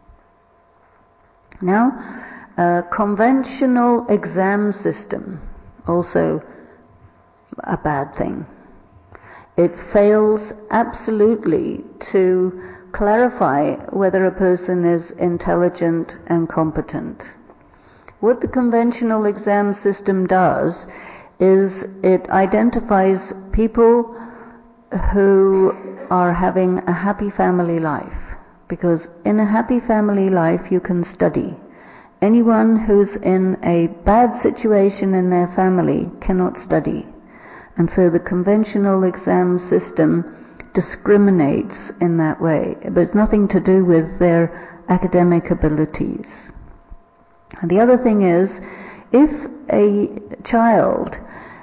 Now, a conventional exam system, also a bad thing. It fails absolutely to clarify whether a person is intelligent and competent. What the conventional exam system does is it identifies people who are having a happy family life. Because in a happy family life you can study. Anyone who's in a bad situation in their family cannot study. And so the conventional exam system discriminates in that way. But it's nothing to do with their academic abilities. And the other thing is, if a child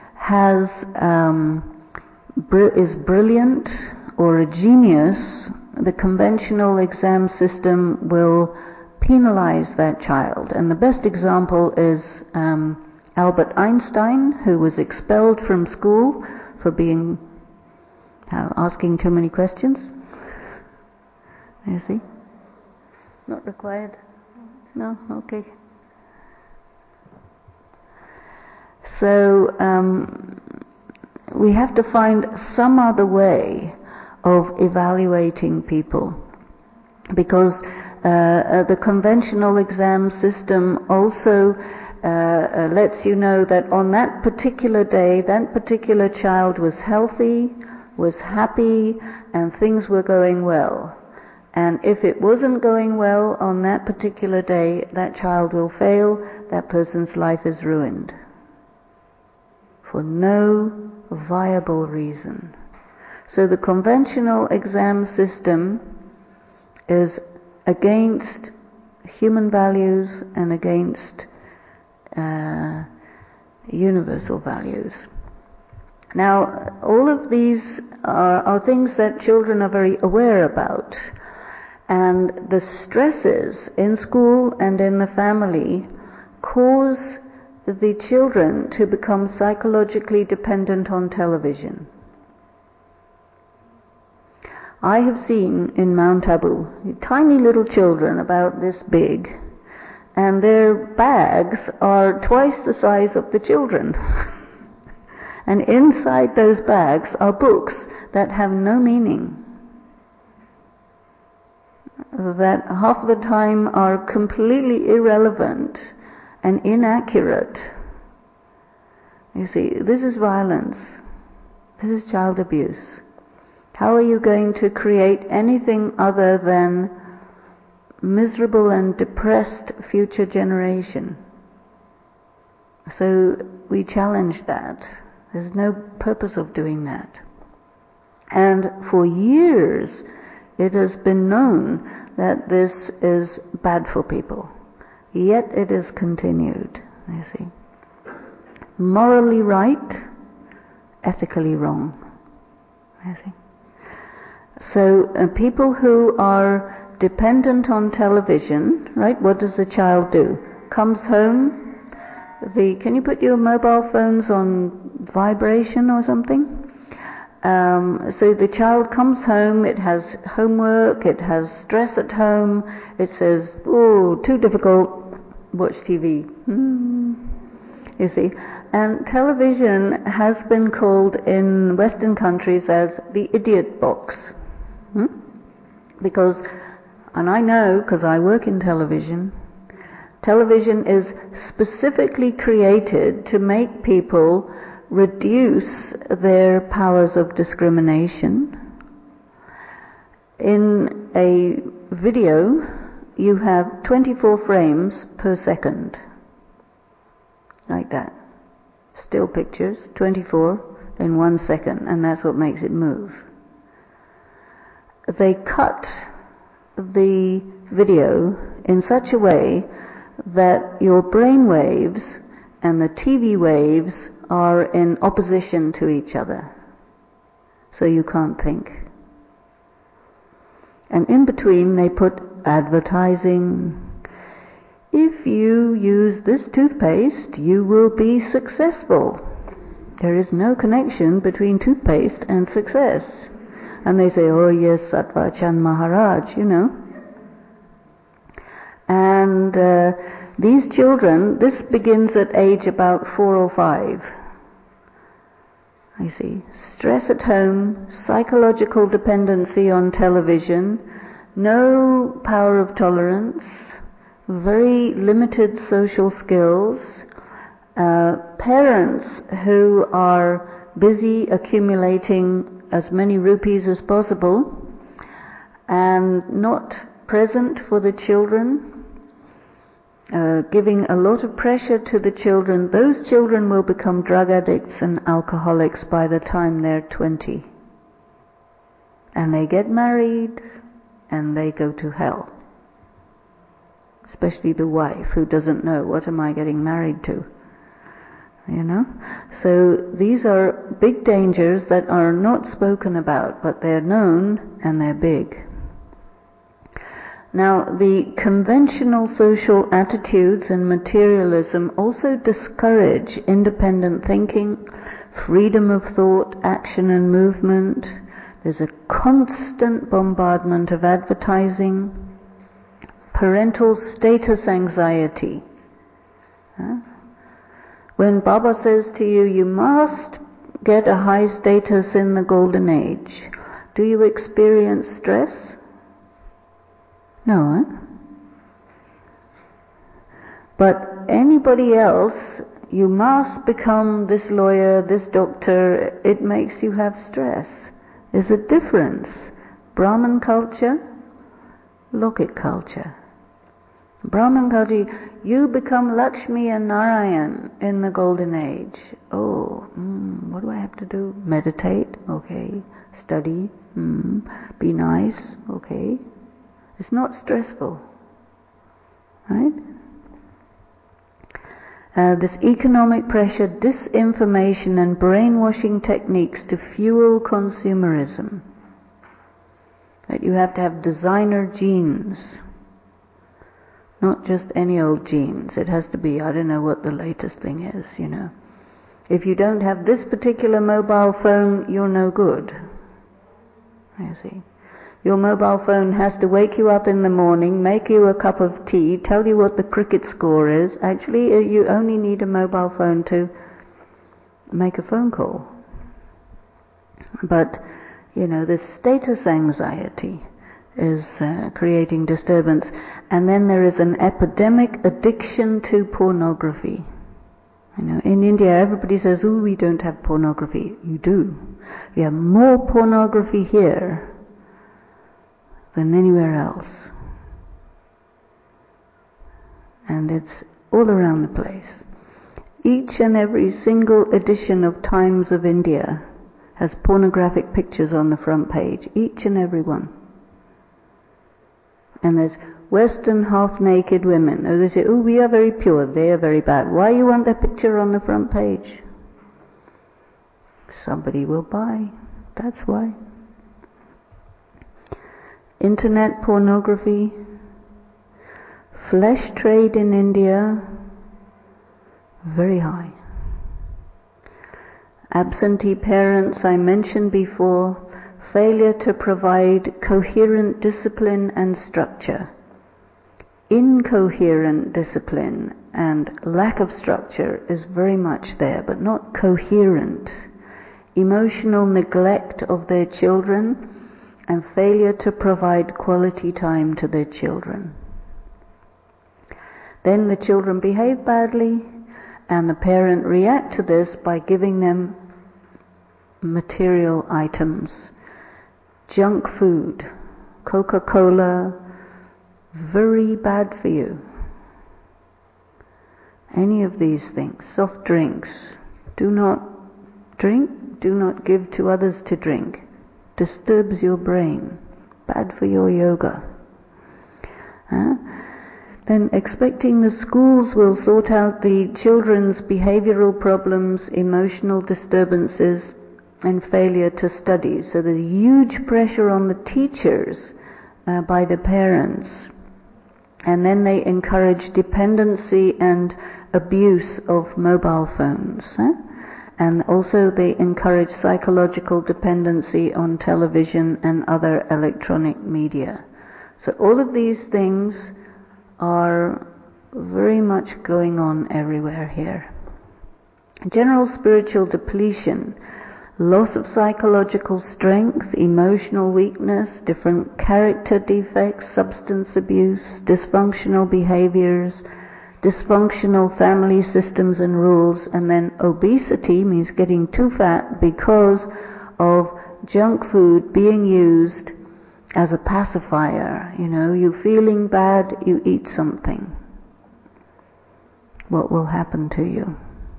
is brilliant or a genius, the conventional exam system will penalize that child. And the best example is Albert Einstein, who was expelled from school for asking too many questions. You see? Not required? No? Okay. So we have to find some other way of evaluating people, because the conventional exam system also lets you know that on that particular day, that particular child was healthy, was happy, and things were going well. And if it wasn't going well on that particular day, that child will fail, that person's life is ruined. for no viable reason. So the conventional exam system is against human values and against universal values. Now, all of these are things that children are very aware about, and the stresses in school and in the family cause the children to become psychologically dependent on television. I have seen in Mount Abu tiny little children about this big, and their bags are twice the size of the children. And inside those bags are books that have no meaning, that half the time are completely irrelevant and inaccurate. You see, this is violence. This is child abuse. How are you going to create anything other than miserable and depressed future generation? So we challenge that. There's no purpose of doing that. And for years it has been known that this is bad for people. Yet it is continued, you see. Morally right, ethically wrong, you see. So people who are dependent on television, right, what does the child do? Comes home, can you put your mobile phones on vibration or something? So the child comes home, it has homework, it has stress at home, it says, oh, too difficult, watch TV. You see, and television has been called in Western countries as the idiot box. Because, and I know because I work in television, television is specifically created to make people reduce their powers of discrimination. In a video, you have 24 frames per second. Like that. Still pictures, 24 in 1 second, and that's what makes it move. They cut the video in such a way that your brain waves and the TV waves are in opposition to each other. So you can't think. And in between they put advertising. If you use this toothpaste, you will be successful. There is no connection between toothpaste and success. And they say, oh yes, Satvachan Maharaj, you know. And these children, this begins at age about 4 or 5. I see. Stress at home, psychological dependency on television, no power of tolerance, very limited social skills, parents who are busy accumulating as many rupees as possible and not present for the children, giving a lot of pressure to the children. Those children will become drug addicts and alcoholics by the time they're 20. And they get married and they go to hell. Especially the wife who doesn't know, what am I getting married to? You know? So these are big dangers that are not spoken about, but they're known and they're big. Now, the conventional social attitudes and materialism also discourage independent thinking, freedom of thought, action and movement. There's a constant bombardment of advertising, parental status anxiety. When Baba says to you, you must get a high status in the golden age, do you experience stress? No, But anybody else, you must become this lawyer, this doctor, it makes you have stress. There's a difference. Brahman culture, Lokik culture. Brahman Kaji, you become Lakshmi and Narayan in the golden age. Oh, what do I have to do? Meditate, okay. Study, be nice, okay. It's not stressful, right? This economic pressure, disinformation and brainwashing techniques to fuel consumerism. That you have to have designer jeans. Not just any old jeans. It has to be, I don't know what the latest thing is, you know. If you don't have this particular mobile phone, you're no good. You see. Your mobile phone has to wake you up in the morning, make you a cup of tea, tell you what the cricket score is. Actually, you only need a mobile phone to make a phone call. But, you know, this status anxiety is creating disturbance. And then there is an epidemic addiction to pornography. You know, in India, everybody says, "Oh, we don't have pornography." You do. You have more pornography here than anywhere else. And it's all around the place. Each and every single edition of Times of India has pornographic pictures on the front page. Each and every one. And there's Western half-naked women. Oh, they say, "Oh, we are very pure, they are very bad." Why you want their picture on the front page? Somebody will buy. That's why. Internet pornography. Flesh trade in India. Very high. Absentee parents, I mentioned before. Failure to provide coherent discipline and structure. Incoherent discipline and lack of structure is very much there, but not coherent. Emotional neglect of their children and failure to provide quality time to their children. Then the children behave badly, and the parent react to this by giving them material items. Junk food, Coca-Cola, very bad for you. Any of these things, soft drinks, do not drink, do not give to others to drink. Disturbs your brain, bad for your yoga. Then expecting the schools will sort out the children's behavioral problems, emotional disturbances, and failure to study. So there's huge pressure on the teachers by the parents. And then they encourage dependency and abuse of mobile phones. And also they encourage psychological dependency on television and other electronic media. So all of these things are very much going on everywhere here. General spiritual depletion, loss of psychological strength, emotional weakness, different character defects, substance abuse, dysfunctional behaviors, dysfunctional family systems and rules, and then obesity means getting too fat because of junk food being used as a pacifier. You know, you feeling bad, you eat something. What will happen to you?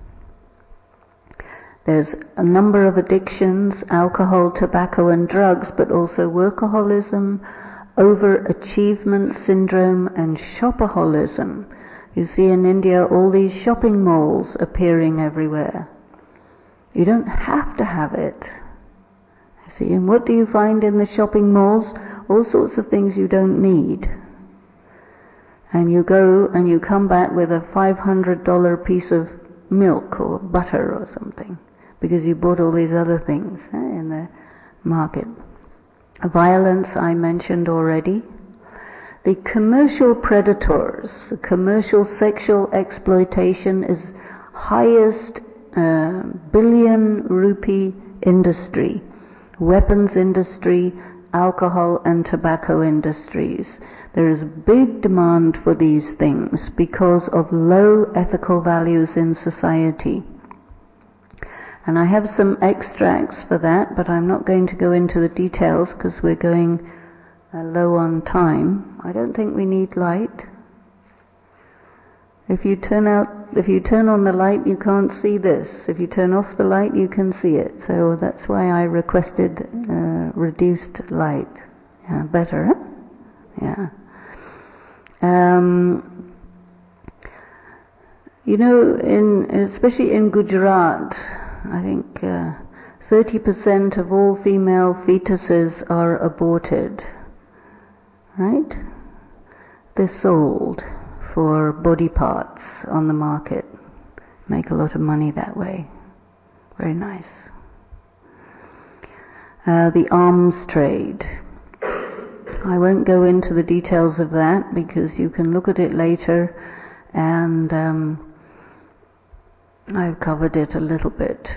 There's a number of addictions, alcohol, tobacco and drugs, but also workaholism, overachievement syndrome and shopaholism. You see in India all these shopping malls appearing everywhere. You don't have to have it. You see, and what do you find in the shopping malls? All sorts of things you don't need. And you go and you come back with a $500 piece of milk or butter or something, because you bought all these other things in the market. Violence, I mentioned already. The commercial predators, the commercial sexual exploitation is highest billion rupee industry. Weapons industry, alcohol and tobacco industries. There is big demand for these things because of low ethical values in society. And I have some extracts for that, but I'm not going to go into the details because we're going low on time. I don't think we need light. If you turn on the light, you can't see this. If you turn off the light, you can see it. So that's why I requested reduced light. Yeah, better, huh? Yeah. You know, especially in Gujarat, I think 30% of all female fetuses are aborted. Right? They're sold for body parts on the market. Make a lot of money that way. Very nice. The arms trade. I won't go into the details of that because you can look at it later, and I've covered it a little bit.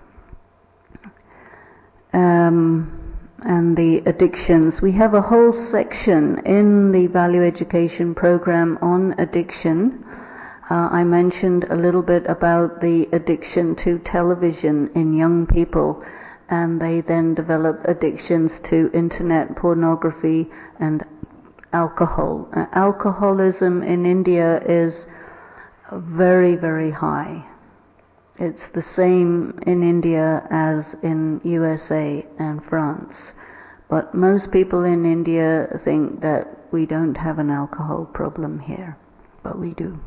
And the addictions. We have a whole section in the Value Education program on addiction. I mentioned a little bit about the addiction to television in young people, and they then develop addictions to internet pornography and alcohol. Alcoholism in India is very, very high. It's the same in India as in USA and France. But most people in India think that we don't have an alcohol problem here, but we do.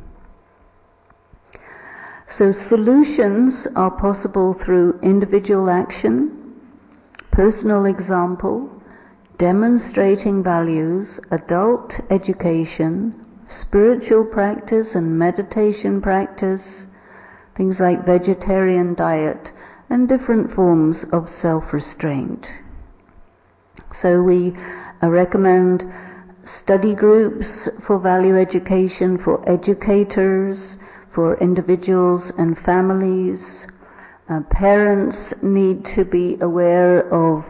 So solutions are possible through individual action, personal example, demonstrating values, adult education, spiritual practice and meditation practice, things like vegetarian diet, and different forms of self-restraint. So we recommend study groups for value education for educators, for individuals and families. Parents need to be aware of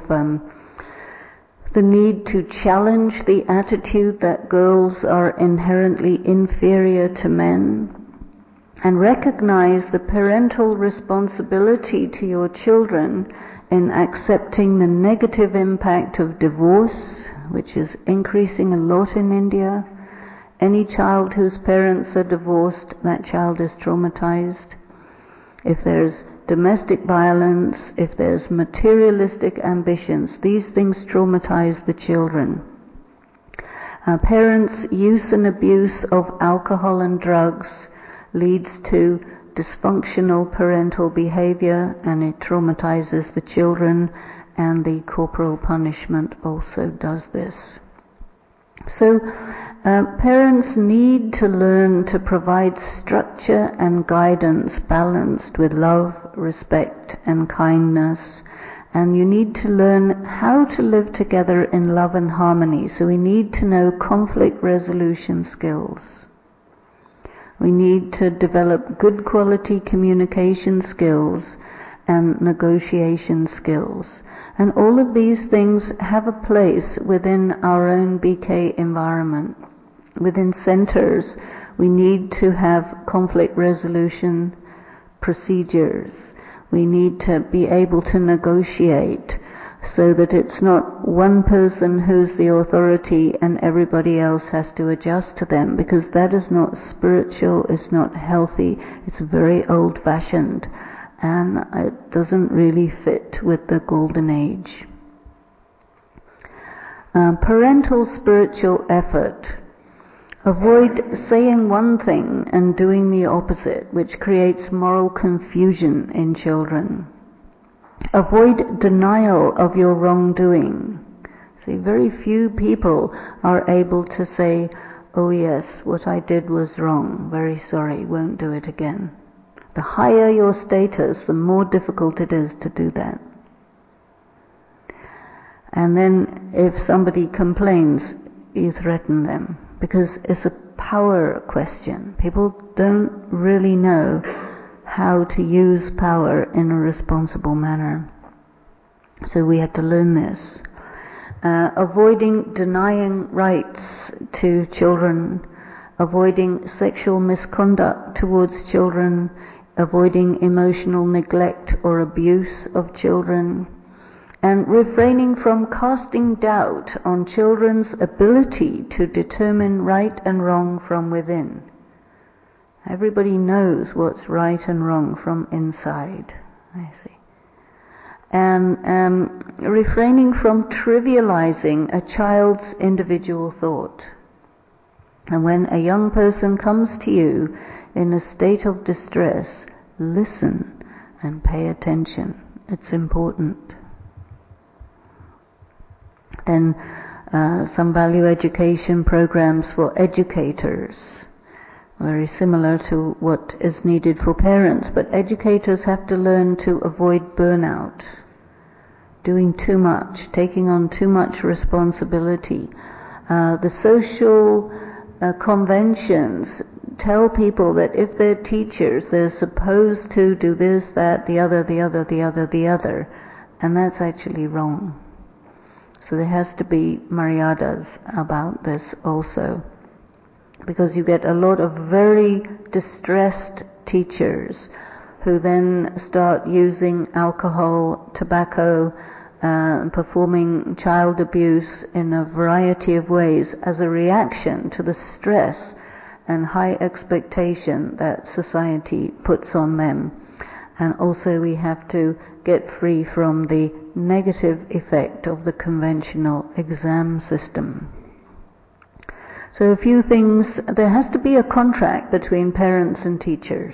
the need to challenge the attitude that girls are inherently inferior to men, and recognize the parental responsibility to your children in accepting the negative impact of divorce, which is increasing a lot in India. Any child whose parents are divorced, that child is traumatized. If there's domestic violence, if there's materialistic ambitions, these things traumatize the children. Parents' use and abuse of alcohol and drugs leads to dysfunctional parental behavior, and it traumatizes the children, and the corporal punishment also does this. So parents need to learn to provide structure and guidance balanced with love, respect and kindness, and you need to learn how to live together in love and harmony. So we need to know conflict resolution skills. We need to develop good quality communication skills and negotiation skills. And all of these things have a place within our own BK environment. Within centers, we need to have conflict resolution procedures. We need to be able to negotiate so that it's not one person who's the authority and everybody else has to adjust to them, because that is not spiritual, it's not healthy, it's very old-fashioned, and it doesn't really fit with the golden age. Parental spiritual effort. Avoid saying one thing and doing the opposite, which creates moral confusion in children. Avoid denial of your wrongdoing. See, very few people are able to say, oh yes, what I did was wrong, very sorry, won't do it again. The higher your status, the more difficult it is to do that. And then if somebody complains, you threaten them, because it's a power question. People don't really know how to use power in a responsible manner. So we have to learn this. Avoiding denying rights to children, avoiding sexual misconduct towards children, avoiding emotional neglect or abuse of children, and refraining from casting doubt on children's ability to determine right and wrong from within. Everybody knows what's right and wrong from inside, I see. And refraining from trivializing a child's individual thought. And when a young person comes to you in a state of distress, listen and pay attention. It's important. Then some value education programs for educators, very similar to what is needed for parents, but educators have to learn to avoid burnout, doing too much, taking on too much responsibility. The social conventions tell people that if they're teachers, they're supposed to do this, that, the other, and that's actually wrong. So there has to be maryadas about this also, because you get a lot of very distressed teachers who then start using alcohol, tobacco, performing child abuse in a variety of ways as a reaction to the stress and high expectation that society puts on them. And also we have to get free from the negative effect of the conventional exam system. So a few things, there has to be a contract between parents and teachers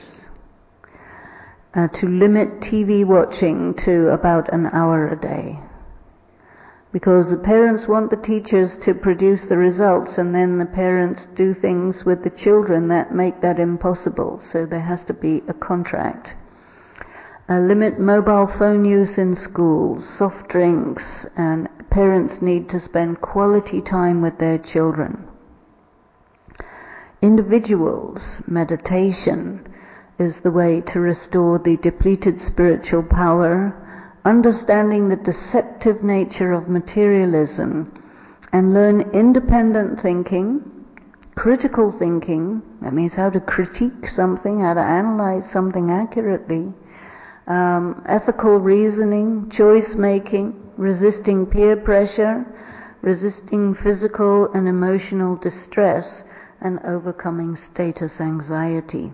to limit TV watching to about an hour a day. Because the parents want the teachers to produce the results, and then the parents do things with the children that make that impossible. So there has to be a contract. Limit mobile phone use in schools, soft drinks, and parents need to spend quality time with their children. Individuals, meditation is the way to restore the depleted spiritual power, understanding the deceptive nature of materialism, and learn independent thinking, critical thinking, that means how to critique something, how to analyze something accurately, ethical reasoning, choice making, resisting peer pressure, resisting physical and emotional distress, and overcoming status anxiety.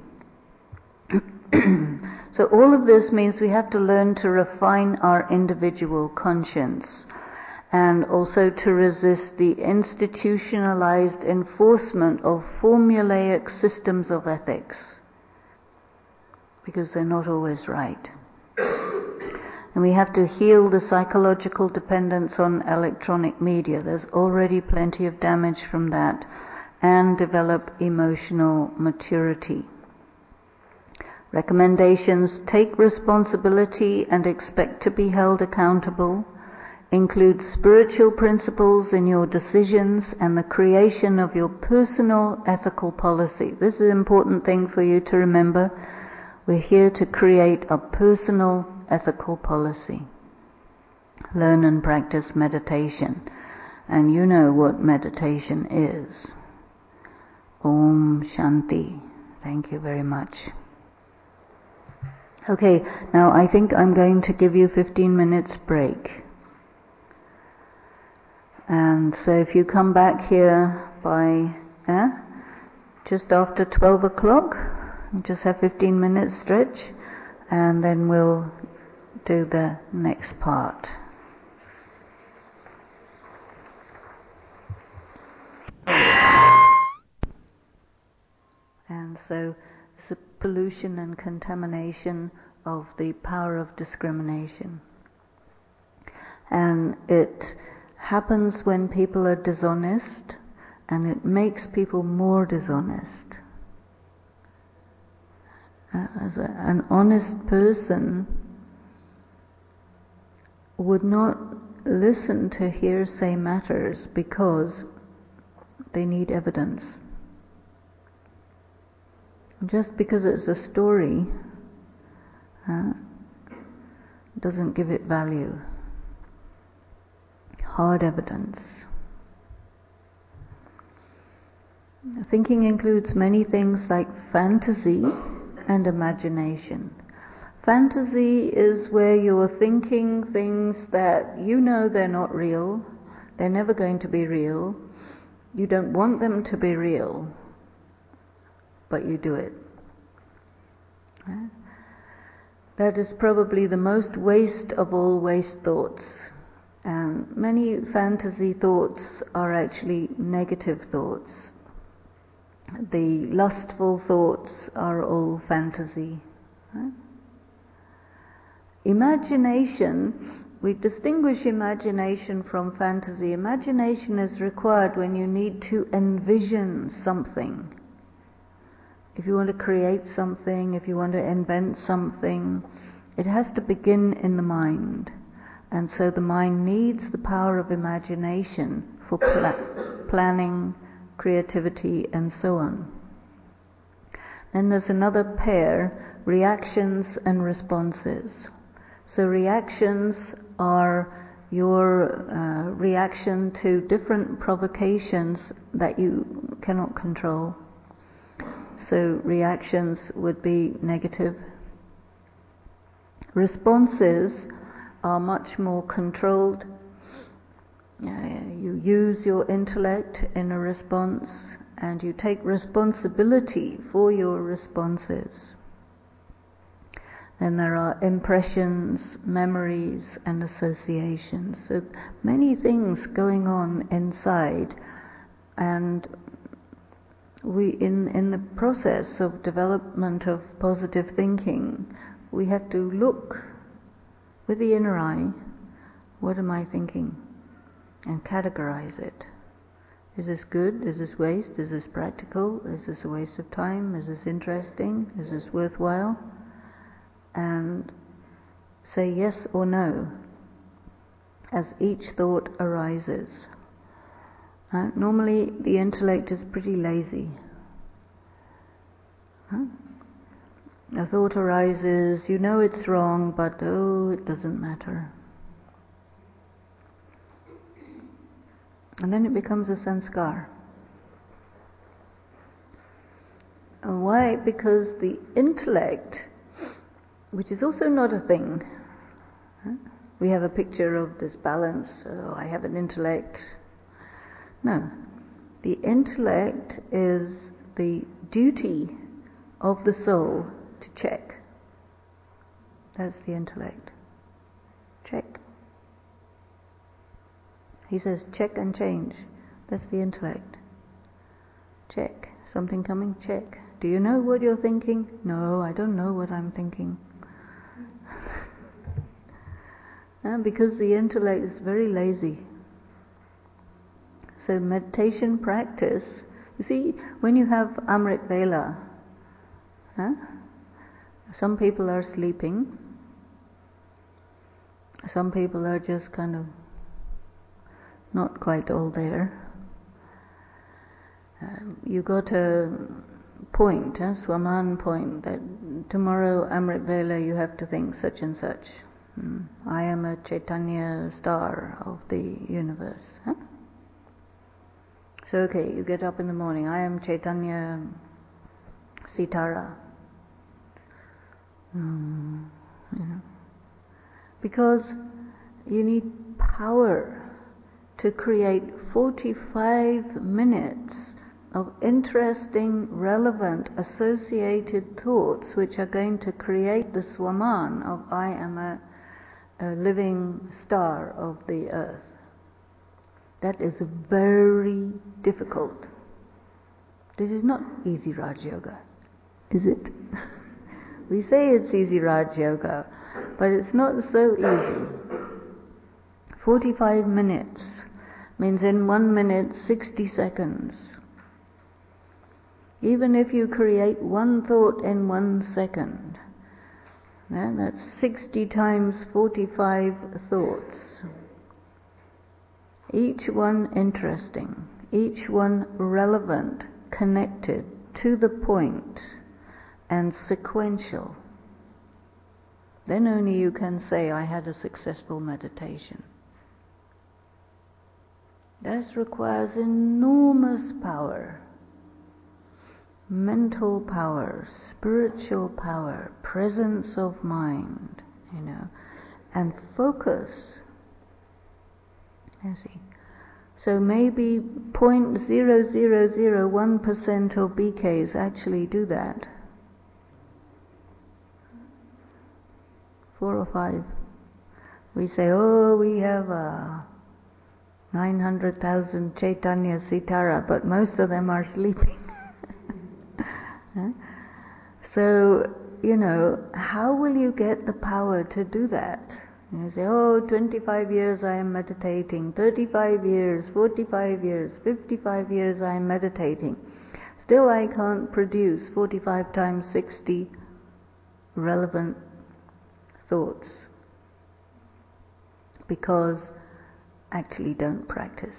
So all of this means we have to learn to refine our individual conscience, and also to resist the institutionalized enforcement of formulaic systems of ethics, because they're not always right. And we have to heal the psychological dependence on electronic media. There's already plenty of damage from that. And develop emotional maturity. Recommendations: take responsibility and expect to be held accountable. Include spiritual principles in your decisions and the creation of your personal ethical policy. This is an important thing for you to remember. We're here to create a personal ethical policy. Learn and practice meditation. And you know what meditation is. Om Shanti. Thank you very much. Okay, now I think I'm going to give you 15 minutes break. And so if you come back here by just after 12 o'clock, just have 15 minutes stretch, and then we'll do the next part. And so it's a pollution and contamination of the power of discrimination. And it happens when people are dishonest, and it makes people more dishonest. As an honest person would not listen to hearsay matters because they need evidence. Just because it's a story doesn't give it value. Hard evidence. Thinking includes many things like fantasy and imagination. Fantasy is where you're thinking things that you know they're not real, they're never going to be real, you don't want them to be real, but you do it. That is probably the most waste of all waste thoughts. And many fantasy thoughts are actually negative thoughts. The lustful thoughts are all fantasy. Imagination, we distinguish imagination from fantasy. Imagination is required when you need to envision something. If you want to create something, if you want to invent something, it has to begin in the mind. And so the mind needs the power of imagination for planning, creativity, and so on. Then there's another pair, reactions and responses. So reactions are your reaction to different provocations that you cannot control. So reactions would be negative. Responses are much more controlled. You use your intellect in a response and you take responsibility for your responses. Then there are impressions, memories, and associations. So many things going on inside, and we, in the process of development of positive thinking, we have to look with the inner eye, what am I thinking? And categorize it. Is this good? Is this waste? Is this practical? Is this a waste of time? Is this interesting? Is this worthwhile? And say yes or no as each thought arises. Normally the intellect is pretty lazy. A thought arises, you know it's wrong, but it doesn't matter. And then it becomes a sanskar. Why? Because the intellect, which is also not a thing. We have a picture of this balance, I have an intellect. No. The intellect is the duty of the soul to check. That's the intellect. Check. He says check and change. That's the intellect. Check. Something coming? Check. Do you know what you're thinking? No, I don't know what I'm thinking. Because the intellect is very lazy. So meditation practice, you see, when you have Amrit Vela, some people are sleeping, some people are just kind of not quite all there. You got a point, Swaman point, that tomorrow Amrit Vela you have to think such and such. I am a Chaitanya star of the universe. So okay, you get up in the morning, I am Chaitanya Sitara. Because you need power to create 45 minutes of interesting, relevant, associated thoughts which are going to create the Swaman of I am a living star of the earth. That is very difficult. This is not easy Raj Yoga, is it? We say it's easy Raj Yoga, but it's not so easy. 45 minutes means in 1 minute 60 seconds. Even if you create one thought in 1 second, that's 60 times 45 thoughts. Each one interesting, each one relevant, connected, to the point, and sequential. Then only you can say, I had a successful meditation. This requires enormous power. Mental power, spiritual power, presence of mind, and focus. You see. So maybe 0.0001% of BKs actually do that. 4 or 5. We say, oh, we have 900,000 Chaitanya Sitara, but most of them are sleeping. So, how will you get the power to do that? You say, oh, 25 years I am meditating, 35 years, 45 years, 55 years I am meditating. Still I can't produce 45 times 60 relevant thoughts, because actually don't practice.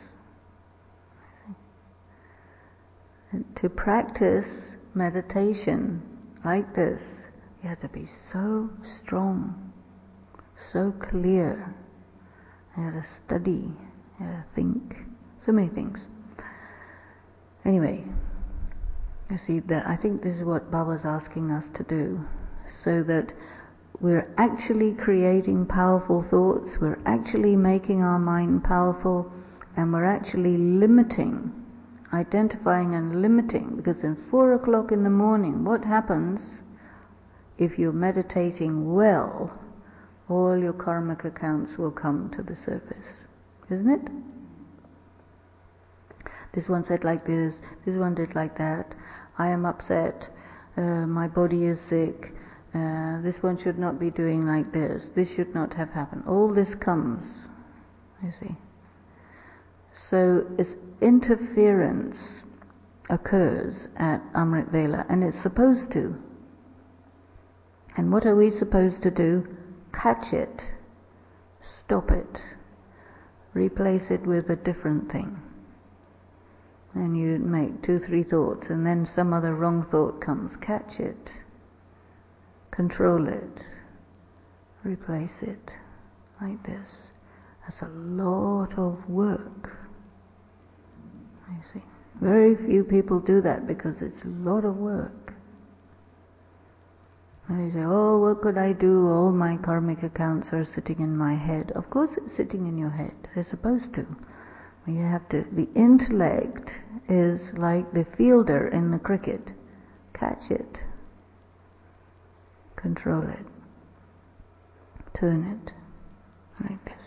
And to practice meditation like this, you have to be so strong, so clear. You have to study, you have to think, so many things. Anyway, you see that I think this is what Baba's asking us to do, so that we're actually creating powerful thoughts, we're actually making our mind powerful, and we're actually identifying and limiting, because in 4 o'clock in the morning, what happens if you're meditating well? All your karmic accounts will come to the surface, isn't it? This one said like this, this one did like that, I am upset, my body is sick, this one should not be doing like this should not have happened. All this comes, you see. So interference occurs at Amrit Vela, and it's supposed to. And what are we supposed to do? Catch it, stop it, replace it with a different thing. And you make 2, 3 thoughts, and then some other wrong thought comes. Catch it, control it, replace it, like this. That's a lot of work. You see, very few people do that because it's a lot of work. And you say, oh, what could I do? All my karmic accounts are sitting in my head. Of course it's sitting in your head. They're supposed to. You have to. The intellect is like the fielder in the cricket. Catch it, control it, turn it, like this.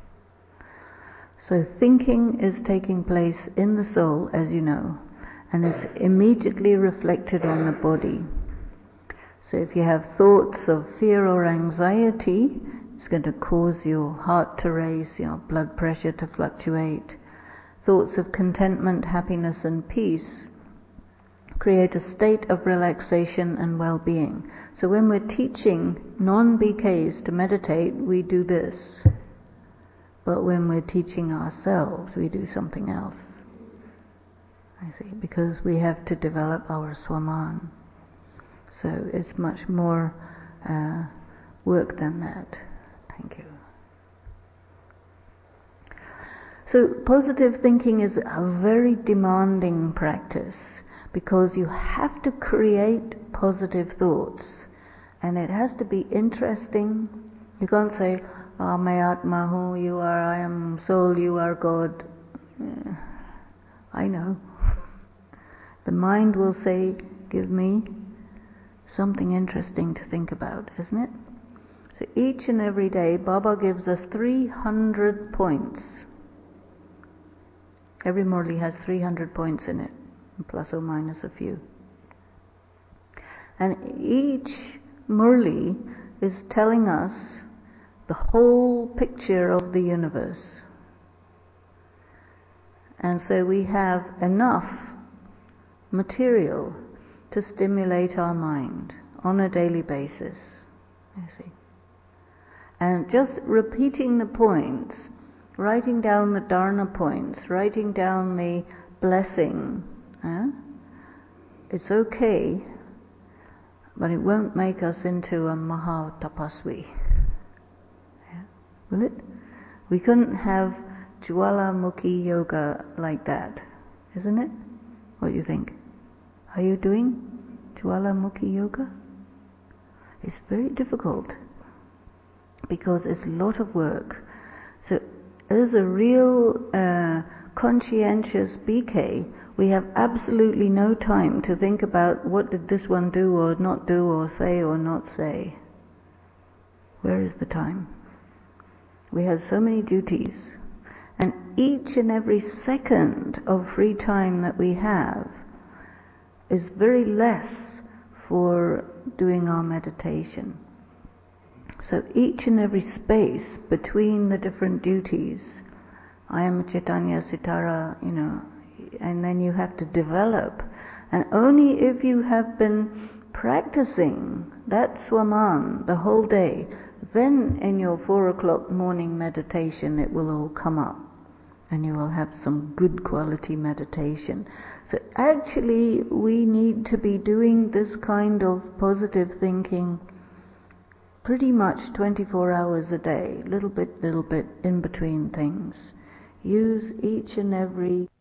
So thinking is taking place in the soul, as you know, and it's immediately reflected on the body. So if you have thoughts of fear or anxiety, it's going to cause your heart to race, your blood pressure to fluctuate. Thoughts of contentment, happiness and peace create a state of relaxation and well-being. So when we're teaching non-BKs to meditate, we do this. But when we're teaching ourselves, we do something else. I see, because we have to develop our Swaman. So it's much more work than that. Thank you. So positive thinking is a very demanding practice, because you have to create positive thoughts, and it has to be interesting. You can't say, May Atma hu, you are, I am soul, you are God. I know. The mind will say, give me something interesting to think about, isn't it? So each and every day, Baba gives us 300 points. Every Murli has 300 points in it, plus or minus a few. And each Murli is telling us the whole picture of the universe. And so we have enough material to stimulate our mind on a daily basis, you see. And just repeating the points, writing down the dharana points, writing down the blessing, it's okay, but it won't make us into a Maha Tapasvi. Yeah? Will it? We couldn't have Jwalamukhi yoga like that, isn't it? What do you think? Are you doing Jwalamukhi yoga? It's very difficult, because it's a lot of work. So as a real conscientious BK, we have absolutely no time to think about what did this one do or not do, or say or not say. Where is the time? We have so many duties, and each and every second of free time that we have is very less for doing our meditation. So each and every space between the different duties, I am Chaitanya Sitara, and then you have to develop. And only if you have been practicing that Swaman the whole day, then in your 4 o'clock morning meditation it will all come up, and you will have some good quality meditation. So actually we need to be doing this kind of positive thinking pretty much 24 hours a day, little bit in between things. Use each and every